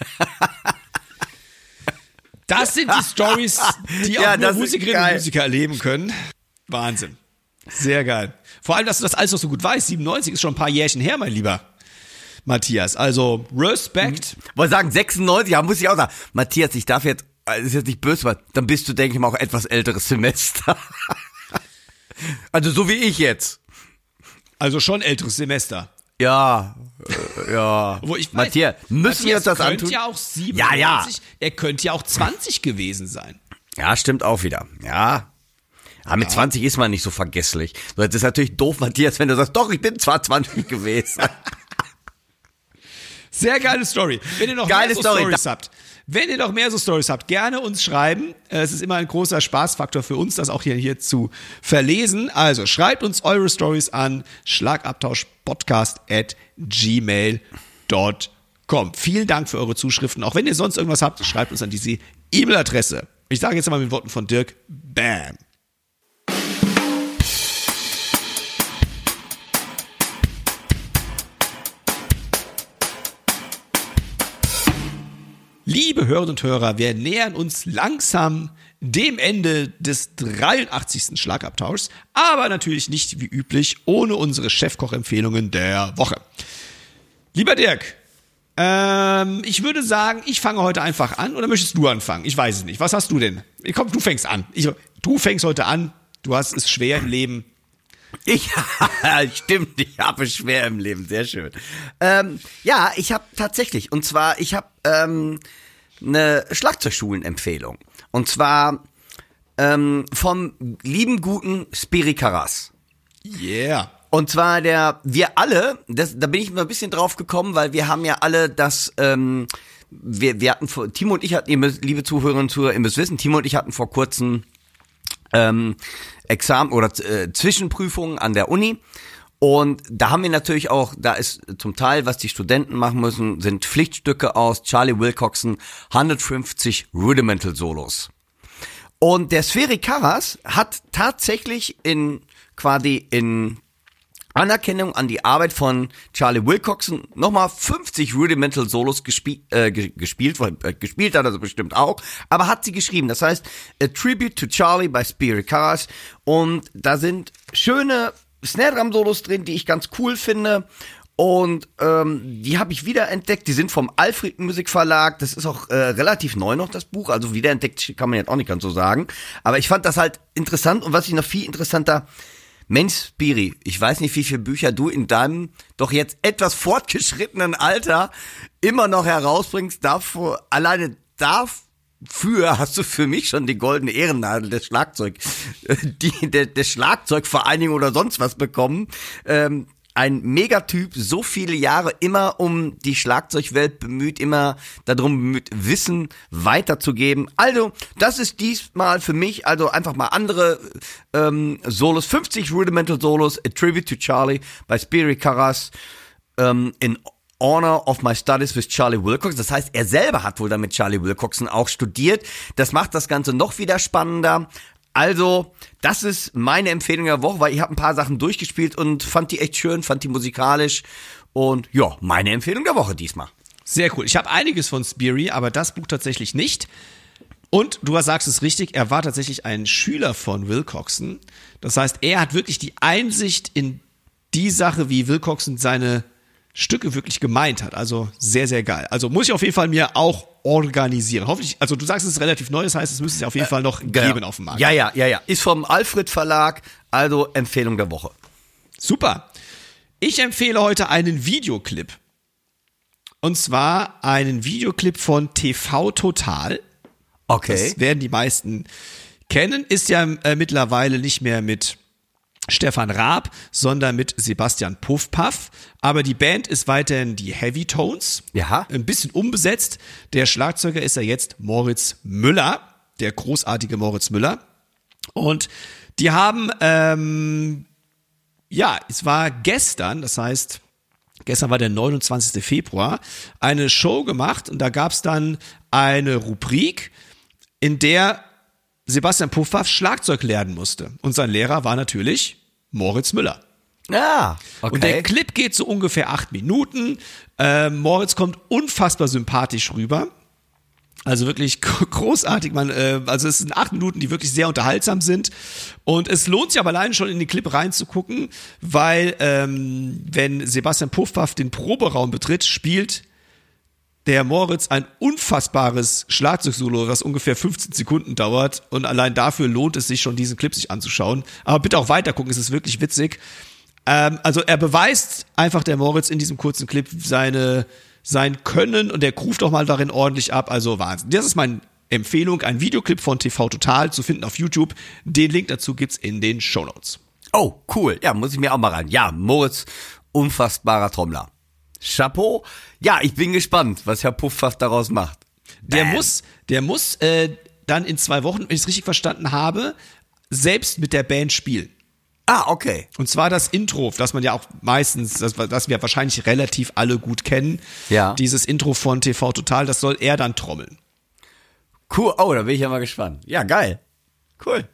Das sind die Stories, die auch nur Musikerinnen und Musiker erleben können. Wahnsinn. Sehr geil. Vor allem, dass du das alles noch so gut weißt. 97 ist schon ein paar Jährchen her, mein Lieber Matthias. Also, Respekt.
Wollte sagen, 96, ja, muss ich auch sagen. Matthias, ich darf jetzt, ist jetzt nicht böse, weil dann bist du, denke ich mal, auch etwas älteres Semester. Also, so wie ich jetzt.
Also schon älteres Semester.
Ja.
Wo ich weiß,
Matthias, müssen wir uns das antun?
Er könnte ja auch 97, er könnte ja auch 20 gewesen sein.
Ja, stimmt auch wieder. Ja. Aber mit 20 ist man nicht so vergesslich. So, jetzt ist natürlich doof, Matthias, wenn du sagst, doch, ich bin zwar 20 gewesen.
Sehr geile Story. Wenn ihr noch mehr so Stories habt, gerne uns schreiben. Es ist immer ein großer Spaßfaktor für uns, das auch hier zu verlesen. Also schreibt uns eure Stories an schlagabtauschpodcast@gmail.com. Vielen Dank für eure Zuschriften. Auch wenn ihr sonst irgendwas habt, schreibt uns an diese E-Mail-Adresse. Ich sage jetzt mal mit Worten von Dirk, Bam. Liebe Hörerinnen und Hörer, wir nähern uns langsam dem Ende des 83. Schlagabtauschs, aber natürlich nicht wie üblich ohne unsere Chefkoch-Empfehlungen der Woche. Lieber Dirk, ich würde sagen, ich fange heute einfach an oder möchtest du anfangen? Ich weiß es nicht. Was hast du denn? Komm, du fängst an. Du fängst heute an. Du hast es schwer im Leben.
Stimmt, ich habe es schwer im Leben, sehr schön. Ja, ich habe tatsächlich, und zwar, ich habe eine Schlagzeugschulen-Empfehlung. Und zwar vom lieben guten Spiri Karas.
Yeah.
Und zwar wir alle, da bin ich mal ein bisschen drauf gekommen, weil wir haben ja alle das, wir hatten, Timo und ich hatten, liebe Zuhörerinnen und Zuhörer, ihr müsst wissen, Timo und ich hatten vor kurzem Examen oder Zwischenprüfungen an der Uni. Und da haben wir natürlich auch, da ist zum Teil, was die Studenten machen müssen, sind Pflichtstücke aus Charlie Wilcoxon, 150 Rudimental Solos. Und der Spheric Karas hat tatsächlich in Anerkennung an die Arbeit von Charlie Wilcoxon nochmal 50 Rudimental Solos gespielt hat er also bestimmt auch, aber hat sie geschrieben. Das heißt, A Tribute to Charlie by Spheric Karas. Und da sind schöne Snare-Drum-Solos drin, die ich ganz cool finde. Und die habe ich wiederentdeckt. Die sind vom Alfred Musikverlag. Das ist auch relativ neu noch, das Buch. Also wiederentdeckt kann man jetzt auch nicht ganz so sagen. Aber ich fand das halt interessant. Und was ich noch viel interessanter... Mensch, Spiri, ich weiß nicht, wie viele Bücher du in deinem doch jetzt etwas fortgeschrittenen Alter immer noch herausbringst. Dafür hast du für mich schon die goldene Ehrennadel der Schlagzeugvereinigung oder sonst was bekommen. Ein Megatyp, so viele Jahre immer um die Schlagzeugwelt bemüht, immer darum bemüht, Wissen weiterzugeben. Also, das ist diesmal für mich, also einfach mal andere Solos, 50 Rudimental Solos, A Tribute to Charlie by Spheric Karas, in Honor of my studies with Charlie Wilcoxon. Das heißt, er selber hat wohl damit Charlie Wilcoxon auch studiert. Das macht das Ganze noch wieder spannender. Also, das ist meine Empfehlung der Woche, weil ich habe ein paar Sachen durchgespielt und fand die echt schön, fand die musikalisch und ja, meine Empfehlung der Woche diesmal.
Sehr cool. Ich habe einiges von Spheri, aber das Buch tatsächlich nicht. Und du sagst es richtig, er war tatsächlich ein Schüler von Wilcoxon. Das heißt, er hat wirklich die Einsicht in die Sache, wie Wilcoxon seine Stücke wirklich gemeint hat. Also sehr, sehr geil. Also muss ich auf jeden Fall mir auch organisieren. Hoffentlich, also du sagst, es ist relativ neu, das heißt, es müsste es auf jeden Fall noch geben auf dem Markt.
Ja. Ist vom Alfred Verlag, also Empfehlung der Woche.
Super. Ich empfehle heute einen Videoclip. Und zwar einen Videoclip von TV Total.
Okay.
Das werden die meisten kennen. Ist ja mittlerweile nicht mehr mit Stefan Raab, sondern mit Sebastian Puffpaff. Aber die Band ist weiterhin die Heavy Tones.
Ja.
Ein bisschen umbesetzt. Der Schlagzeuger ist ja jetzt Moritz Müller, der großartige Moritz Müller. Und die haben, es war gestern, das heißt, gestern war der 29. Februar, eine Show gemacht und da gab es dann eine Rubrik, in der Sebastian Puffpaff Schlagzeug lernen musste. Und sein Lehrer war natürlich Moritz Müller.
Ja, okay.
Und der Clip geht so ungefähr 8 Minuten. Moritz kommt unfassbar sympathisch rüber. Also wirklich großartig. Also es sind 8 Minuten, die wirklich sehr unterhaltsam sind. Und es lohnt sich aber allein schon in den Clip reinzugucken, weil wenn Sebastian Puffpaff den Proberaum betritt, spielt der Moritz ein unfassbares Schlagzeugsolo, das ungefähr 15 Sekunden dauert. Und allein dafür lohnt es sich schon, diesen Clip sich anzuschauen. Aber bitte auch weiter gucken, es ist wirklich witzig. Also er beweist einfach, der Moritz, in diesem kurzen Clip sein Können und der ruft auch mal darin ordentlich ab. Also Wahnsinn. Das ist meine Empfehlung, ein Videoclip von TV Total zu finden auf YouTube. Den Link dazu gibt's in den Shownotes.
Oh, cool. Ja, muss ich mir auch mal rein. Ja, Moritz, unfassbarer Trommler. Chapeau. Ja, ich bin gespannt, was Herr Puffpaff daraus macht.
Der muss dann in 2 Wochen, wenn ich es richtig verstanden habe, selbst mit der Band spielen.
Ah, okay.
Und zwar das Intro, das man ja auch meistens, das wir wahrscheinlich relativ alle gut kennen.
Ja.
Dieses Intro von TV Total, das soll er dann trommeln.
Cool. Oh, da bin ich ja mal gespannt. Ja, geil. Cool.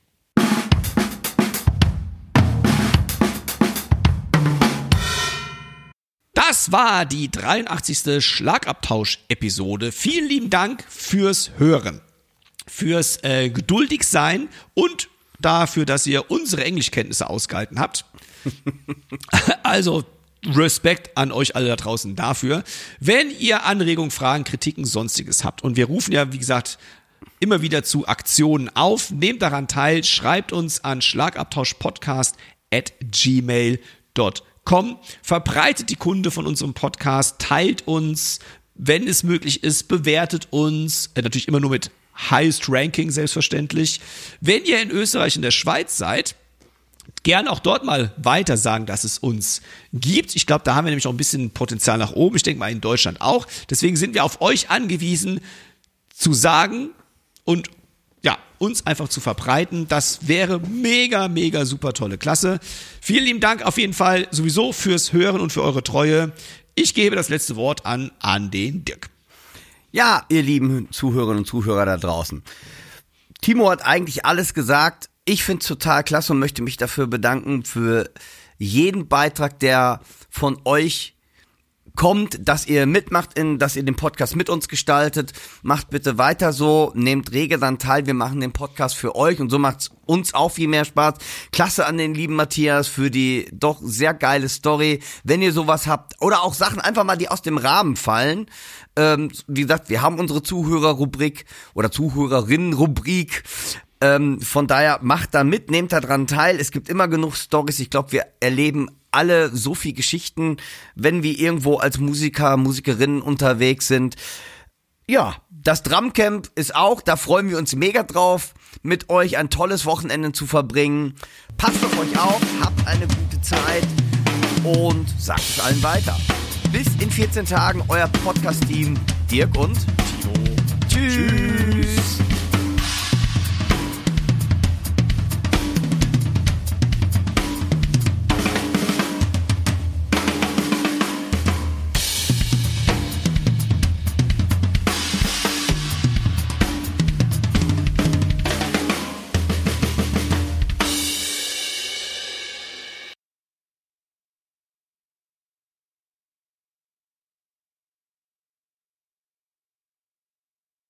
Das war die 83. Schlagabtausch-Episode. Vielen lieben Dank fürs Hören, fürs geduldig sein und dafür, dass ihr unsere Englischkenntnisse ausgehalten habt. Also Respekt an euch alle da draußen dafür. Wenn ihr Anregungen, Fragen, Kritiken, Sonstiges habt, und wir rufen ja, wie gesagt, immer wieder zu Aktionen auf, nehmt daran teil, schreibt uns an schlagabtauschpodcast@gmail.com. Verbreitet die Kunde von unserem Podcast, teilt uns, wenn es möglich ist, bewertet uns, natürlich immer nur mit Highest Ranking, selbstverständlich. Wenn ihr in Österreich, in der Schweiz seid, gern auch dort mal weiter sagen, dass es uns gibt. Ich glaube, da haben wir nämlich auch ein bisschen Potenzial nach oben. Ich denke mal in Deutschland auch. Deswegen sind wir auf euch angewiesen, zu sagen und ja, uns einfach zu verbreiten. Das wäre mega, mega super tolle Klasse. Vielen lieben Dank auf jeden Fall sowieso fürs Hören und für eure Treue. Ich gebe das letzte Wort an den Dirk.
Ja, ihr lieben Zuhörerinnen und Zuhörer da draußen. Timo hat eigentlich alles gesagt. Ich finde es total klasse und möchte mich dafür bedanken für jeden Beitrag, der von euch kommt, dass ihr mitmacht, dass ihr den Podcast mit uns gestaltet. Macht bitte weiter so, nehmt rege dann teil, wir machen den Podcast für euch und so macht's uns auch viel mehr Spaß. Klasse an den lieben Matthias für die doch sehr geile Story. Wenn ihr sowas habt oder auch Sachen einfach mal, die aus dem Rahmen fallen. Wie gesagt, wir haben unsere Zuhörerrubrik oder Zuhörerinnenrubrik. Von daher macht da mit, nehmt da dran teil. Es gibt immer genug Storys. Ich glaube, wir erleben alle so viel Geschichten, wenn wir irgendwo als Musiker, Musikerinnen unterwegs sind. Ja, das Drumcamp ist auch, da freuen wir uns mega drauf, mit euch ein tolles Wochenende zu verbringen. Passt auf euch auf, habt eine gute Zeit und sagt es allen weiter. Bis in 14 Tagen, euer Podcast-Team Dirk und
Timo.
Tschüss.